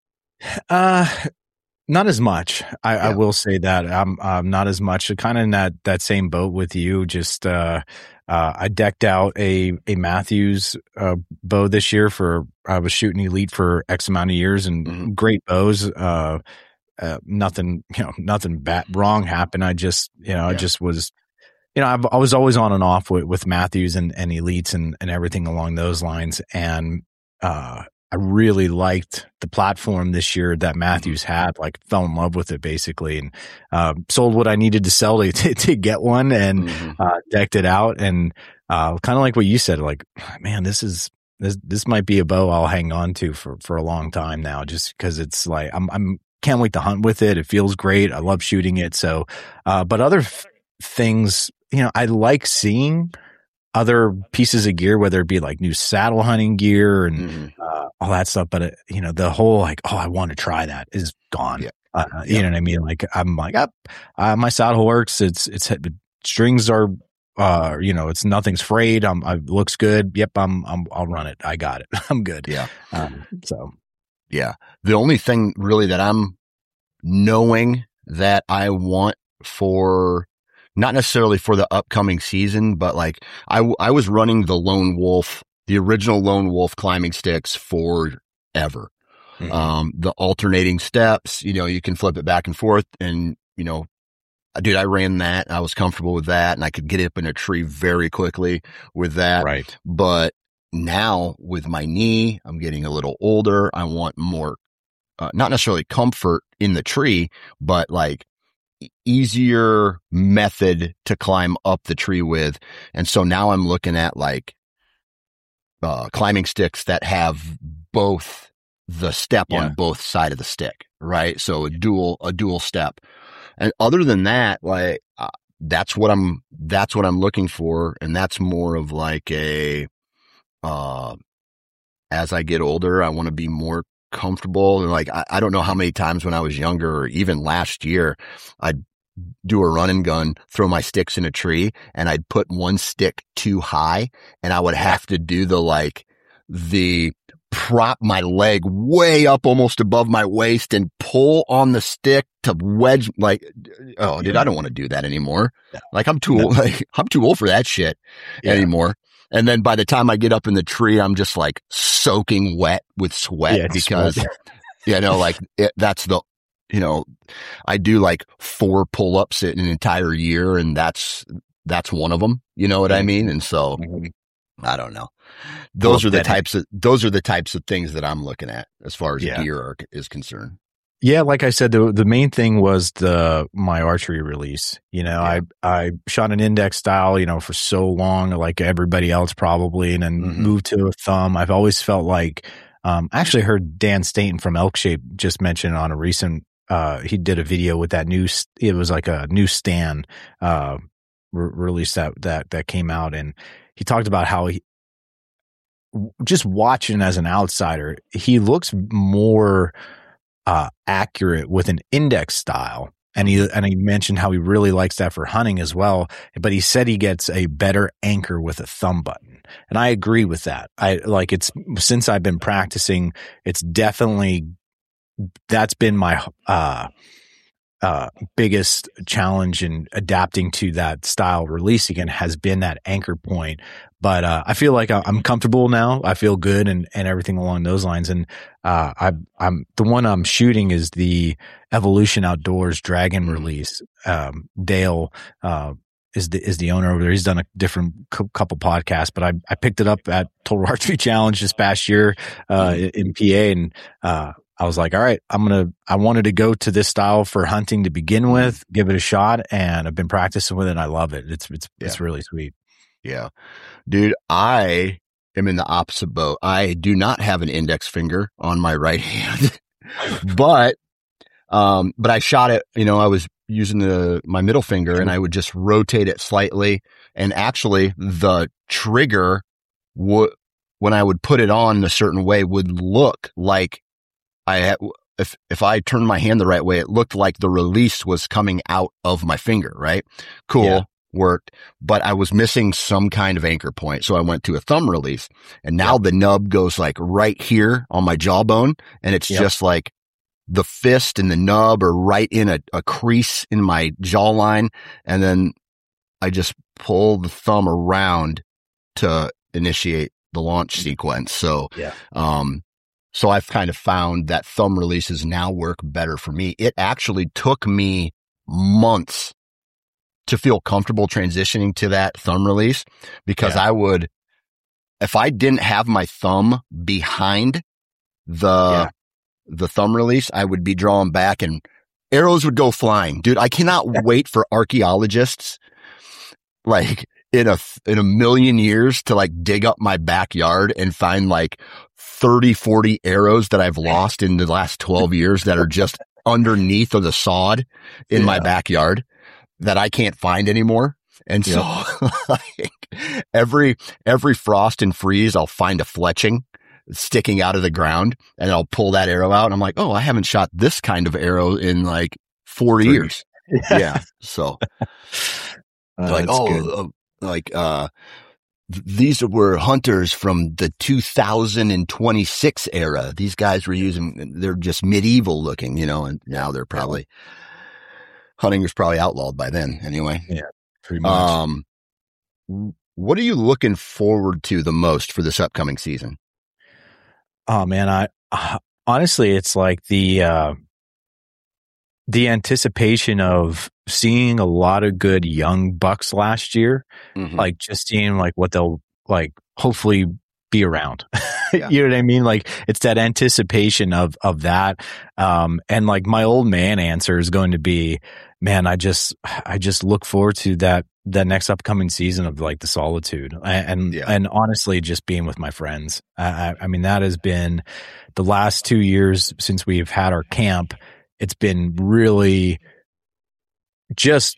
Not as much. I will say that I'm not as much, kind of in that same boat with you. Just, I decked out a Matthews bow this year I was shooting elite for X amount of years, and great bows. Nothing wrong happened. I just, I just was, I was always on and off with Matthews and elites and everything along those lines. And, I really liked the platform this year that Matthews had, like fell in love with it basically, and sold what I needed to sell to get one, and decked it out. And kind of like what you said, like, man, this might be a bow I'll hang on to for a long time now, just because it's like I'm can't wait to hunt with it. It feels great. I love shooting it. So, but other things, I like seeing other pieces of gear, whether it be like new saddle hunting gear and all that stuff. But the whole like, oh, I want to try that is gone. Yeah. You know what I mean? Like I'm like, my saddle works. It's strings are, it's nothing's frayed. It looks good. Yep. I'll run it. I got it. I'm good. Yeah. Yeah. The only thing really that I'm knowing that I want for, not necessarily for the upcoming season, but like I was running the original Lone Wolf climbing sticks forever. The alternating steps, you can flip it back and forth and, dude, I ran that. I was comfortable with that and I could get up in a tree very quickly with that. Right. But now with my knee, I'm getting a little older. I want more, not necessarily comfort in the tree, but like easier method to climb up the tree with. And so now I'm looking at like, climbing sticks that have both the step on both side of the stick, right? So a dual step. And other than that, like, that's what I'm looking for. And that's more of like as I get older, I want to be more comfortable. And like, I don't know how many times when I was younger or even last year, I'd do a run and gun, throw my sticks in a tree and I'd put one stick too high and I would have to do the prop my leg way up almost above my waist and pull on the stick to wedge like, oh dude, I don't want to do that anymore. Like I'm too old for that shit anymore. And then by the time I get up in the tree, I'm just like soaking wet with sweat because, that's the, I do like 4 pull-ups in an entire year and that's one of them. You know what I mean? And so I don't know. Those are the types of things that I'm looking at as far as gear is concerned. Yeah, like I said, the main thing was my archery release. I shot an index style, for so long, like everybody else probably, and then moved to a thumb. I've always felt like, actually heard Dan Staton from Elk Shape just mention on a recent, he did a video with that it was like a new Stan, release that came out, and he talked about how just watching as an outsider, he looks more accurate with an index style. And he mentioned how he really likes that for hunting as well. But he said he gets a better anchor with a thumb button. And I agree with that. Since I've been practicing, it's definitely, that's been my, biggest challenge in adapting to that style release again has been that anchor point. But, I feel like I'm comfortable now. I feel good and everything along those lines. And, I'm the one I'm shooting is the Evolution Outdoors Dragon release. Dale, is the owner over there. He's done a different couple podcasts, but I picked it up at Total Archery Challenge this past year, in PA. And, I was like, all right, I wanted to go to this style for hunting to begin with, give it a shot. And I've been practicing with it and I love it. It's really sweet. Yeah, dude, I am in the opposite boat. I do not have an index finger on my right hand, but I shot it, I was using my middle finger and I would just rotate it slightly. And actually the trigger when I would put it on a certain way would look like if I turned my hand the right way, it looked like the release was coming out of my finger, right? Cool. Yeah. Worked, but I was missing some kind of anchor point. So I went to a thumb release and now the nub goes like right here on my jawbone. And it's just like the fist and the nub are right in a crease in my jawline. And then I just pull the thumb around to initiate the launch sequence. So, so I've kind of found that thumb releases now work better for me. It actually took me months to feel comfortable transitioning to that thumb release because if I didn't have my thumb behind the thumb release, I would be drawing back and arrows would go flying. Dude, I cannot wait for archaeologists like in a million years to like dig up my backyard and find like 30, 40 arrows that I've lost in the last 12 years that are just underneath of the sod in my backyard that I can't find anymore. And so like every frost and freeze, I'll find a fletching sticking out of the ground and I'll pull that arrow out. And I'm like, oh, I haven't shot this kind of arrow in like 4 years. Yeah. So like, these were hunters from the 2026 era. These guys were they're just medieval looking, and now they're probably, hunting was probably outlawed by then anyway. Yeah, pretty much. What are you looking forward to the most for this upcoming season? Oh man, honestly, it's like the anticipation of seeing a lot of good young bucks last year, like just seeing like what they'll like hopefully be around. You know what I mean? Like it's that anticipation of that. And like my old man answer is going to be, man, I just look forward to that next upcoming season of like the solitude and honestly just being with my friends. I mean, that has been the last 2 years since we've had our camp. It's been really just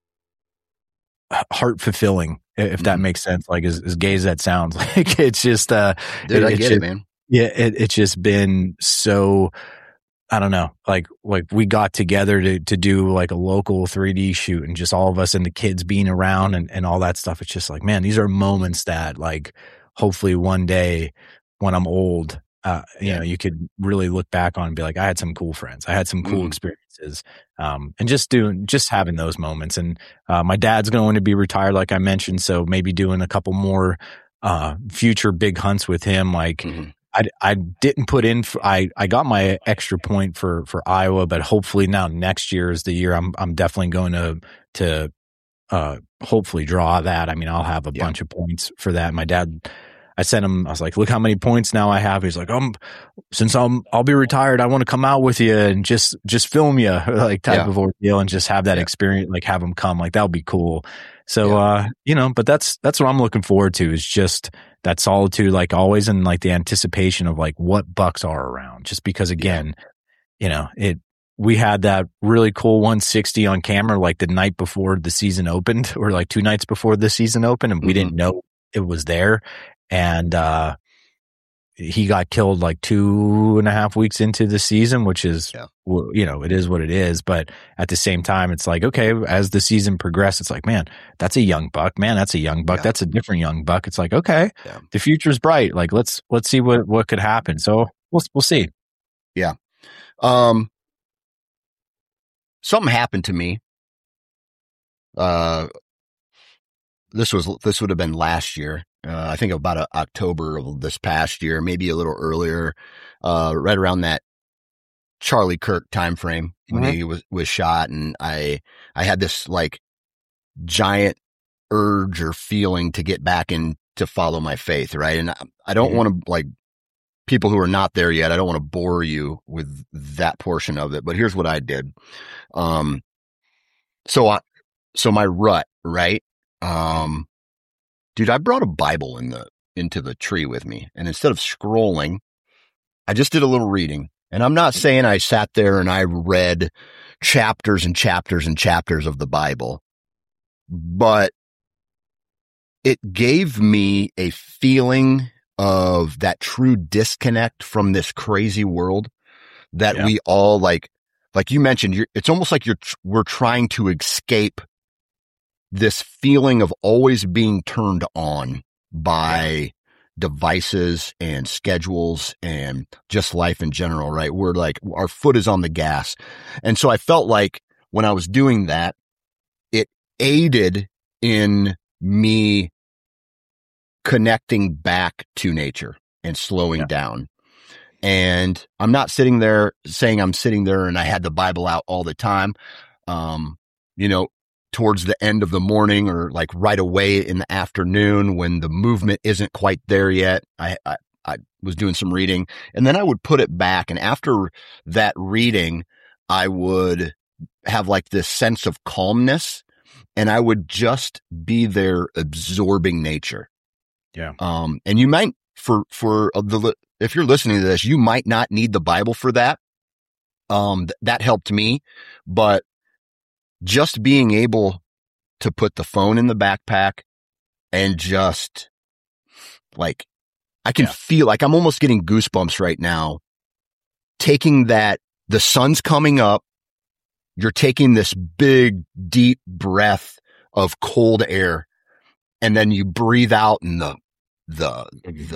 heart fulfilling, if that makes sense. Like as gay as that sounds, like it's just, dude, I get it, man. Yeah. It's just been so, I don't know, like we got together to do like a local 3D shoot and just all of us and the kids being around and all that stuff. It's just like, man, these are moments that like, hopefully one day when I'm old, you could really look back on and be like, I had some cool friends. I had some cool experiences. And just having those moments. And, my dad's going to be retired, like I mentioned. So maybe doing a couple more, future big hunts with him. Like I didn't put in, I got my extra point for Iowa, but hopefully now next year is the year I'm definitely going to hopefully draw that. I mean, I'll have a bunch of points for that. My dad, I sent him, I was like, look how many points now I have. He's like, since I'll be retired, I want to come out with you and just film you, like type of ordeal, and just have that experience, like have him come, like that would be cool. So, but that's what I'm looking forward to, is just that solitude, like always, and like the anticipation of like what bucks are around, just because again, we had that really cool 160 on camera, like the night before the season opened, or like 2 nights before the season opened, and we didn't know it was there. And, he got killed like 2.5 weeks into the season, which is, it is what it is. But at the same time, it's like, okay, as the season progressed, it's like, man, that's a young buck, man. That's a young buck. That's a different young buck. It's like, okay, the future's bright. Like, let's see what could happen. So we'll see. Yeah. Something happened to me. This would have been last year. I think about October of this past year, maybe a little earlier, right around that Charlie Kirk time frame when he was shot. And I had this like giant urge or feeling to get back in to follow my faith. Right. And I don't want to, like, people who are not there yet, I don't want to bore you with that portion of it, but here's what I did. So my rut, right? Dude, I brought a Bible into the tree with me, and instead of scrolling, I just did a little reading. And I'm not saying I sat there and I read chapters and chapters and chapters of the Bible, but it gave me a feeling of that true disconnect from this crazy world that we all like you mentioned, it's almost like we're trying to escape this feeling of always being turned on by devices and schedules and just life in general, right? We're like, our foot is on the gas. And so I felt like when I was doing that, it aided in me connecting back to nature and slowing down. And I'm not sitting there saying I'm sitting there and I had the Bible out all the time. Towards the end of the morning or like right away in the afternoon when the movement isn't quite there yet, I was doing some reading, and then I would put it back. And after that reading, I would have like this sense of calmness, and I would just be there absorbing nature. Yeah. And you might, if you're listening to this, you might not need the Bible for that. That helped me, but just being able to put the phone in the backpack and just like, I can feel like I'm almost getting goosebumps right now, taking that, the sun's coming up. You're taking this big, deep breath of cold air, and then you breathe out in the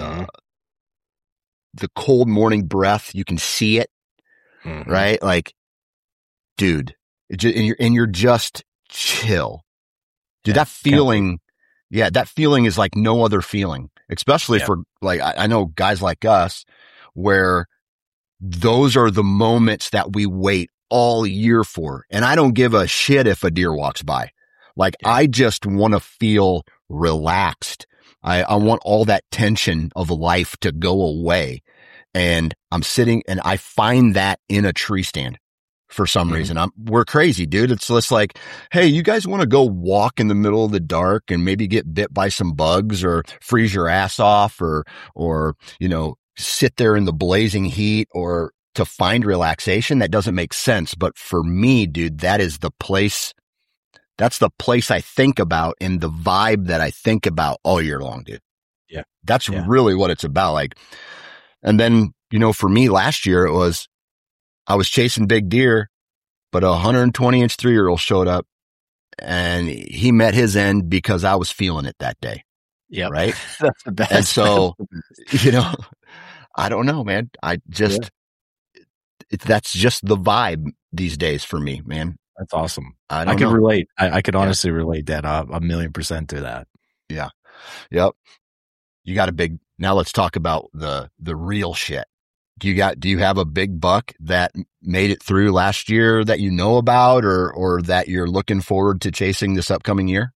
cold morning breath. You can see it, right? Like, dude, and you're just chill. Dude, that feeling, that feeling is like no other feeling, especially for like, I know guys like us where those are the moments that we wait all year for. And I don't give a shit if a deer walks by. Like, I just want to feel relaxed. I want all that tension of life to go away. And I'm sitting and I find that in a tree stand for some reason. We're crazy, dude. It's just like, hey, you guys want to go walk in the middle of the dark and maybe get bit by some bugs or freeze your ass off or, you know, sit there in the blazing heat or to find relaxation? That doesn't make sense. But for me, dude, that is the place. That's the place I think about and the vibe that I think about all year long, dude. Yeah. That's really what it's about. Like, and then, you know, for me last year, I was chasing big deer, but a 120-inch 3-year-old showed up and he met his end because I was feeling it that day. Yeah. Right. That's the best. And so, you know, I don't know, man. I just, that's just the vibe these days for me, man. That's awesome. I could relate. I could honestly relate that 1,000,000% to that. Yeah. Yep. You got now let's talk about the real shit. Do you have a big buck that made it through last year that you know about or that you're looking forward to chasing this upcoming year?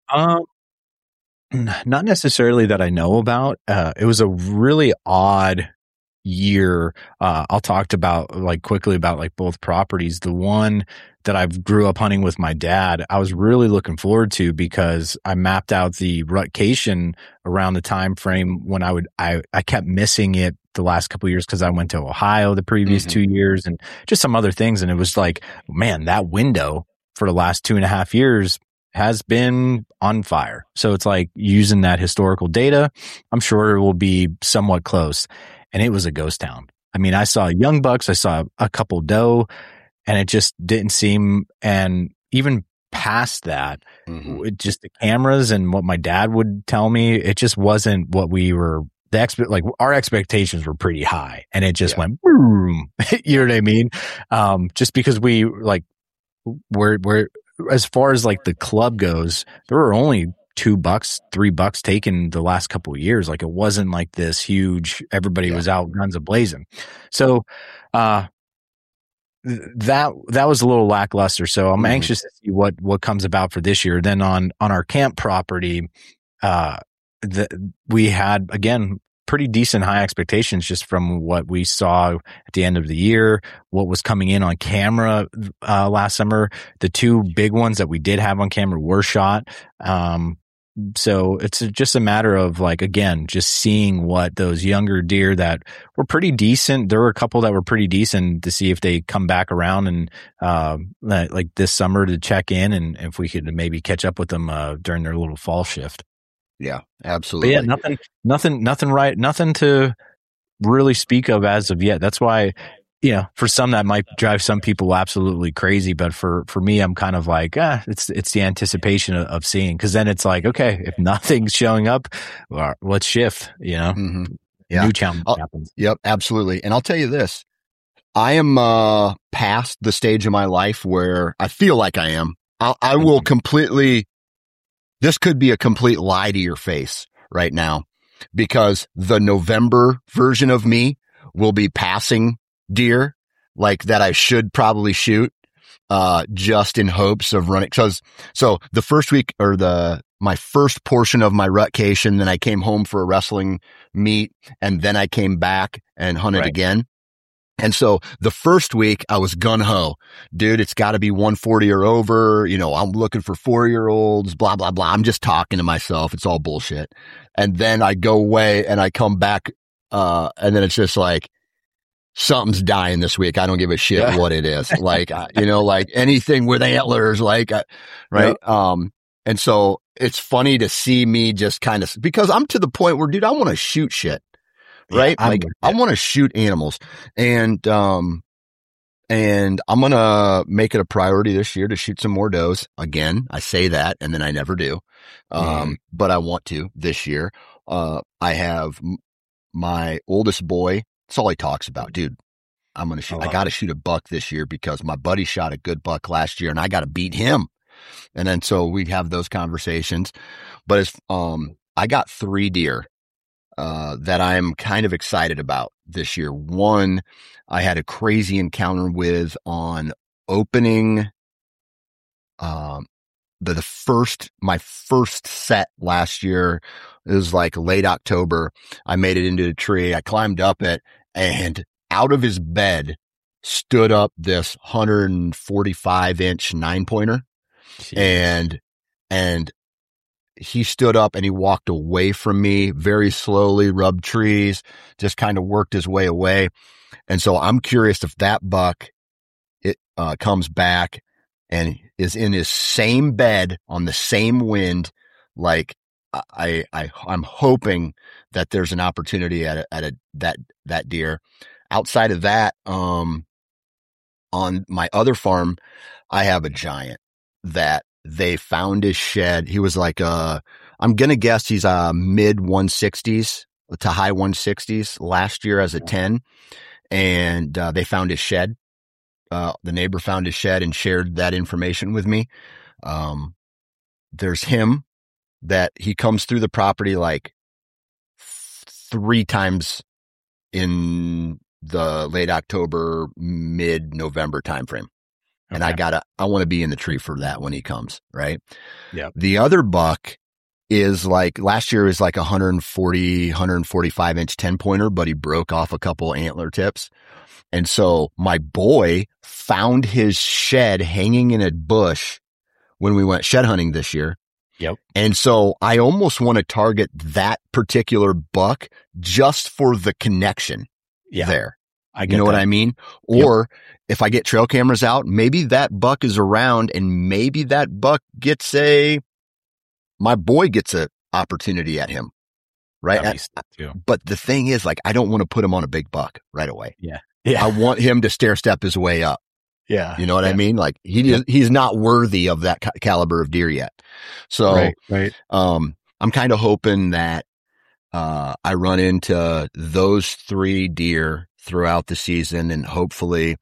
Not necessarily that I know about. It was a really odd year. I'll talk about quickly about both properties. The one that I grew up hunting with my dad, I was really looking forward to because I mapped out the rutcation around the time frame when I kept missing it the last couple of years because I went to Ohio the previous 2 years and just some other things. And it was like, man, that window for the last 2.5 years has been on fire. So it's like using that historical data, I'm sure it will be somewhat close. And it was a ghost town. I mean, I saw young bucks, I saw a couple doe, and it just didn't seem, and even past that, just the cameras and what my dad would tell me, it just wasn't what we were, our expectations were pretty high, and it just went boom. You know what I mean? Just because we're as far as the club goes, there were only 2 bucks, 3 bucks taken the last couple of years. Like, it wasn't like this huge, everybody was out guns a-blazing. So, that was a little lackluster. So I'm anxious to see what comes about for this year. Then on our camp property, we had, again, pretty decent high expectations just from what we saw at the end of the year, what was coming in on camera last summer. The 2 big ones that we did have on camera were shot. So it's just a matter of again, just seeing what those younger deer that were pretty decent. There were a couple that were pretty decent to see if they come back around and, this summer to check in and if we could maybe catch up with them, during their little fall shift. Yeah, absolutely. But yeah, nothing to really speak of as of yet. That's why, for some that might drive some people absolutely crazy, but for me, I'm kind of it's the anticipation of seeing, because then it's like, okay, if nothing's showing up, let's shift. New challenge happens. Yep, absolutely. And I'll tell you this: I am past the stage of my life where I feel like I am. I will completely. This could be a complete lie to your face right now, because the November version of me will be passing deer that I should probably shoot, just in hopes of running. So the first week or my first portion of my rutcation, then I came home for a wrestling meet, and then I came back and hunted again. And so the first week I was gun ho, dude, it's got to be 140 or over. I'm looking for 4-year-olds, blah, blah, blah. I'm just talking to myself. It's all bullshit. And then I go away and I come back, and then it's just like, something's dying this week. I don't give a shit what it is. Like, like anything with antlers, like, right. Yeah. And so it's funny to see me just kind of, because I'm to the point where, dude, I want to shoot shit, right? Yeah, like I want to shoot animals, and I'm going to make it a priority this year to shoot some more does. Again, I say that and then I never do. But I want to this year. I have my oldest boy. That's all he talks about, dude. I'm going to shoot. I got to shoot a buck this year because my buddy shot a good buck last year and I got to beat him. And then so we have those conversations, but as, I got 3 deer, that I'm kind of excited about this year. One, I had a crazy encounter with on opening, my first set last year. It was like late October. I made it into the tree. I climbed up it, and out of his bed stood up this 145-inch 9-pointer. Jeez. And he stood up and he walked away from me very slowly, rubbed trees, just kind of worked his way away. And so I'm curious if that buck, comes back and is in his same bed on the same wind. Like I'm hoping that there's an opportunity at that deer. Outside of that, on my other farm, I have a giant that they found his shed. He was like, I'm going to guess he's mid 160s to high 160s last year as a 10. And, they found his shed. The neighbor found his shed and shared that information with me. There's him that he comes through the property like 3 times in the late October, mid November timeframe. And okay. I want to be in the tree for that when he comes, right? Yeah. The other buck is like, last year was like 145 inch 10-pointer, but he broke off a couple antler tips. And so my boy found his shed hanging in a bush when we went shed hunting this year. Yep. And so I almost want to target that particular buck just for the connection there. You know what I mean? Or if I get trail cameras out, maybe that buck is around and maybe that buck gets my boy gets a opportunity at him. Right. But the thing is, like, I don't want to put him on a big buck right away. Yeah. I want him to stair step his way up. Yeah. You know what I mean? Like he's not worthy of that caliber of deer yet. So, right. I'm kind of hoping that, I run into those 3 deer throughout the season, and hopefully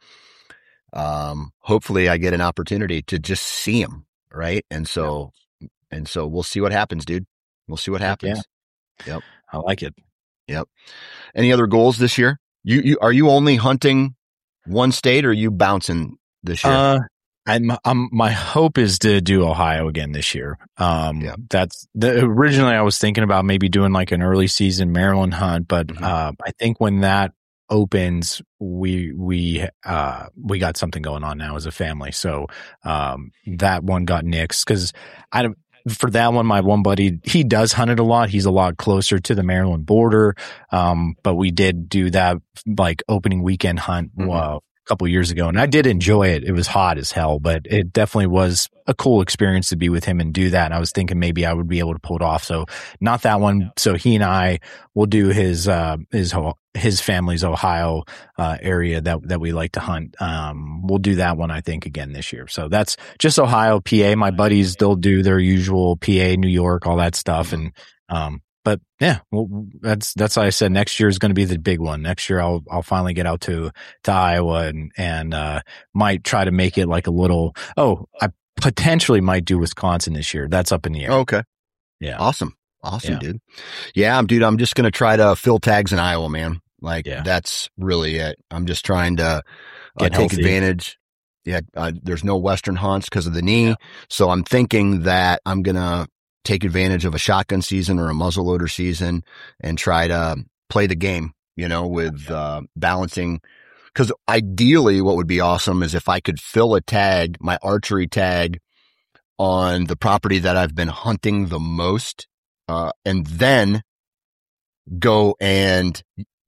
I get an opportunity to just see him. Right. And so we'll see what happens, dude. We'll see what happens. Yeah. Yep. I like it. Yep. Any other goals this year? Are you only hunting one state, or are you bouncing this year? My hope is to do Ohio again this year. Originally I was thinking about maybe doing like an early season Maryland hunt, but, I think when that opens, we got something going on now as a family. So, that one got nixed because for that one, my one buddy, he does hunt it a lot. He's a lot closer to the Maryland border. But we did do that like opening weekend hunt a couple years ago, and I did enjoy it. It was hot as hell, but it definitely was a cool experience to be with him and do that. And I was thinking maybe I would be able to pull it off. So not that one. So he and I will do his family's Ohio, area that we like to hunt. We'll do that one, I think, again this year. So that's just Ohio, PA. My buddies, they'll do their usual PA, New York, all that stuff. And, but yeah, well, that's why I said next year is going to be the big one. Next year, I'll finally get out to Iowa and might try to make it like a little, I potentially might do Wisconsin this year. That's up in the air. Okay. Yeah. Awesome, dude. Yeah, dude, I'm just going to try to fill tags in Iowa, man. Like that's really it. I'm just trying to take advantage. Yeah. There's no Western hunts because of the knee. Yeah. So I'm thinking that I'm going to take advantage of a shotgun season or a muzzleloader season and try to play the game, with balancing. Because ideally what would be awesome is if I could fill a tag, my archery tag, on the property that I've been hunting the most, and then go and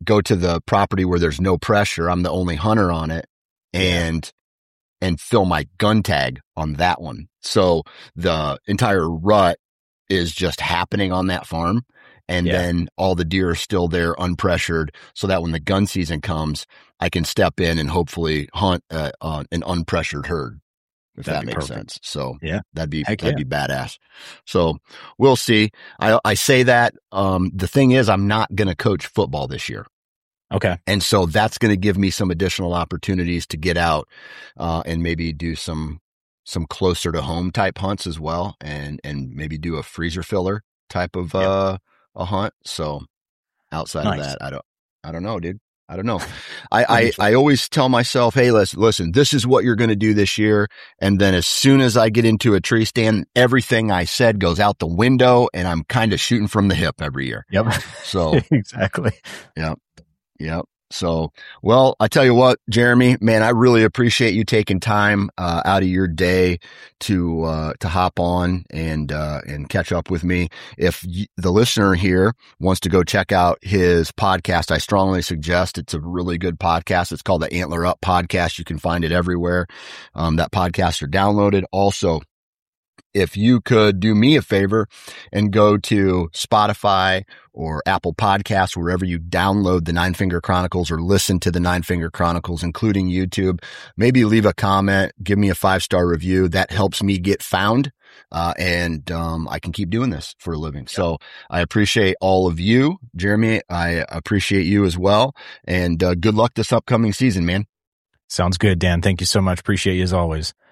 go to the property where there's no pressure. I'm the only hunter on it, and fill my gun tag on that one. So the entire rut is just happening on that farm. And then all the deer are still there unpressured, so that when the gun season comes, I can step in and hopefully hunt an unpressured herd, if that makes sense. So that'd be badass. So we'll see. I say that, the thing is, I'm not going to coach football this year. Okay. And so that's going to give me some additional opportunities to get out, and maybe do some closer to home type hunts as well. And maybe do a freezer filler type of, a hunt. So outside of that, I don't know, dude. I don't know. I always tell myself, hey, listen, this is what you're going to do this year. And then as soon as I get into a tree stand, everything I said goes out the window, and I'm kind of shooting from the hip every year. Yep. So exactly. Yep. So, well, I tell you what, Jeremy, man, I really appreciate you taking time out of your day to hop on and catch up with me. If the listener here wants to go check out his podcast, I strongly suggest. It's a really good podcast. It's called the Antler Up Podcast. You can find it everywhere that podcasts are downloaded. Also, if you could do me a favor and go to Spotify or Apple Podcasts, wherever you download the Nine Finger Chronicles or listen to the Nine Finger Chronicles, including YouTube, maybe leave a comment, give me a 5-star review. That helps me get found. And I can keep doing this for a living. Yep. So I appreciate all of you, Jeremy. I appreciate you as well. And good luck this upcoming season, man. Sounds good, Dan. Thank you so much. Appreciate you as always.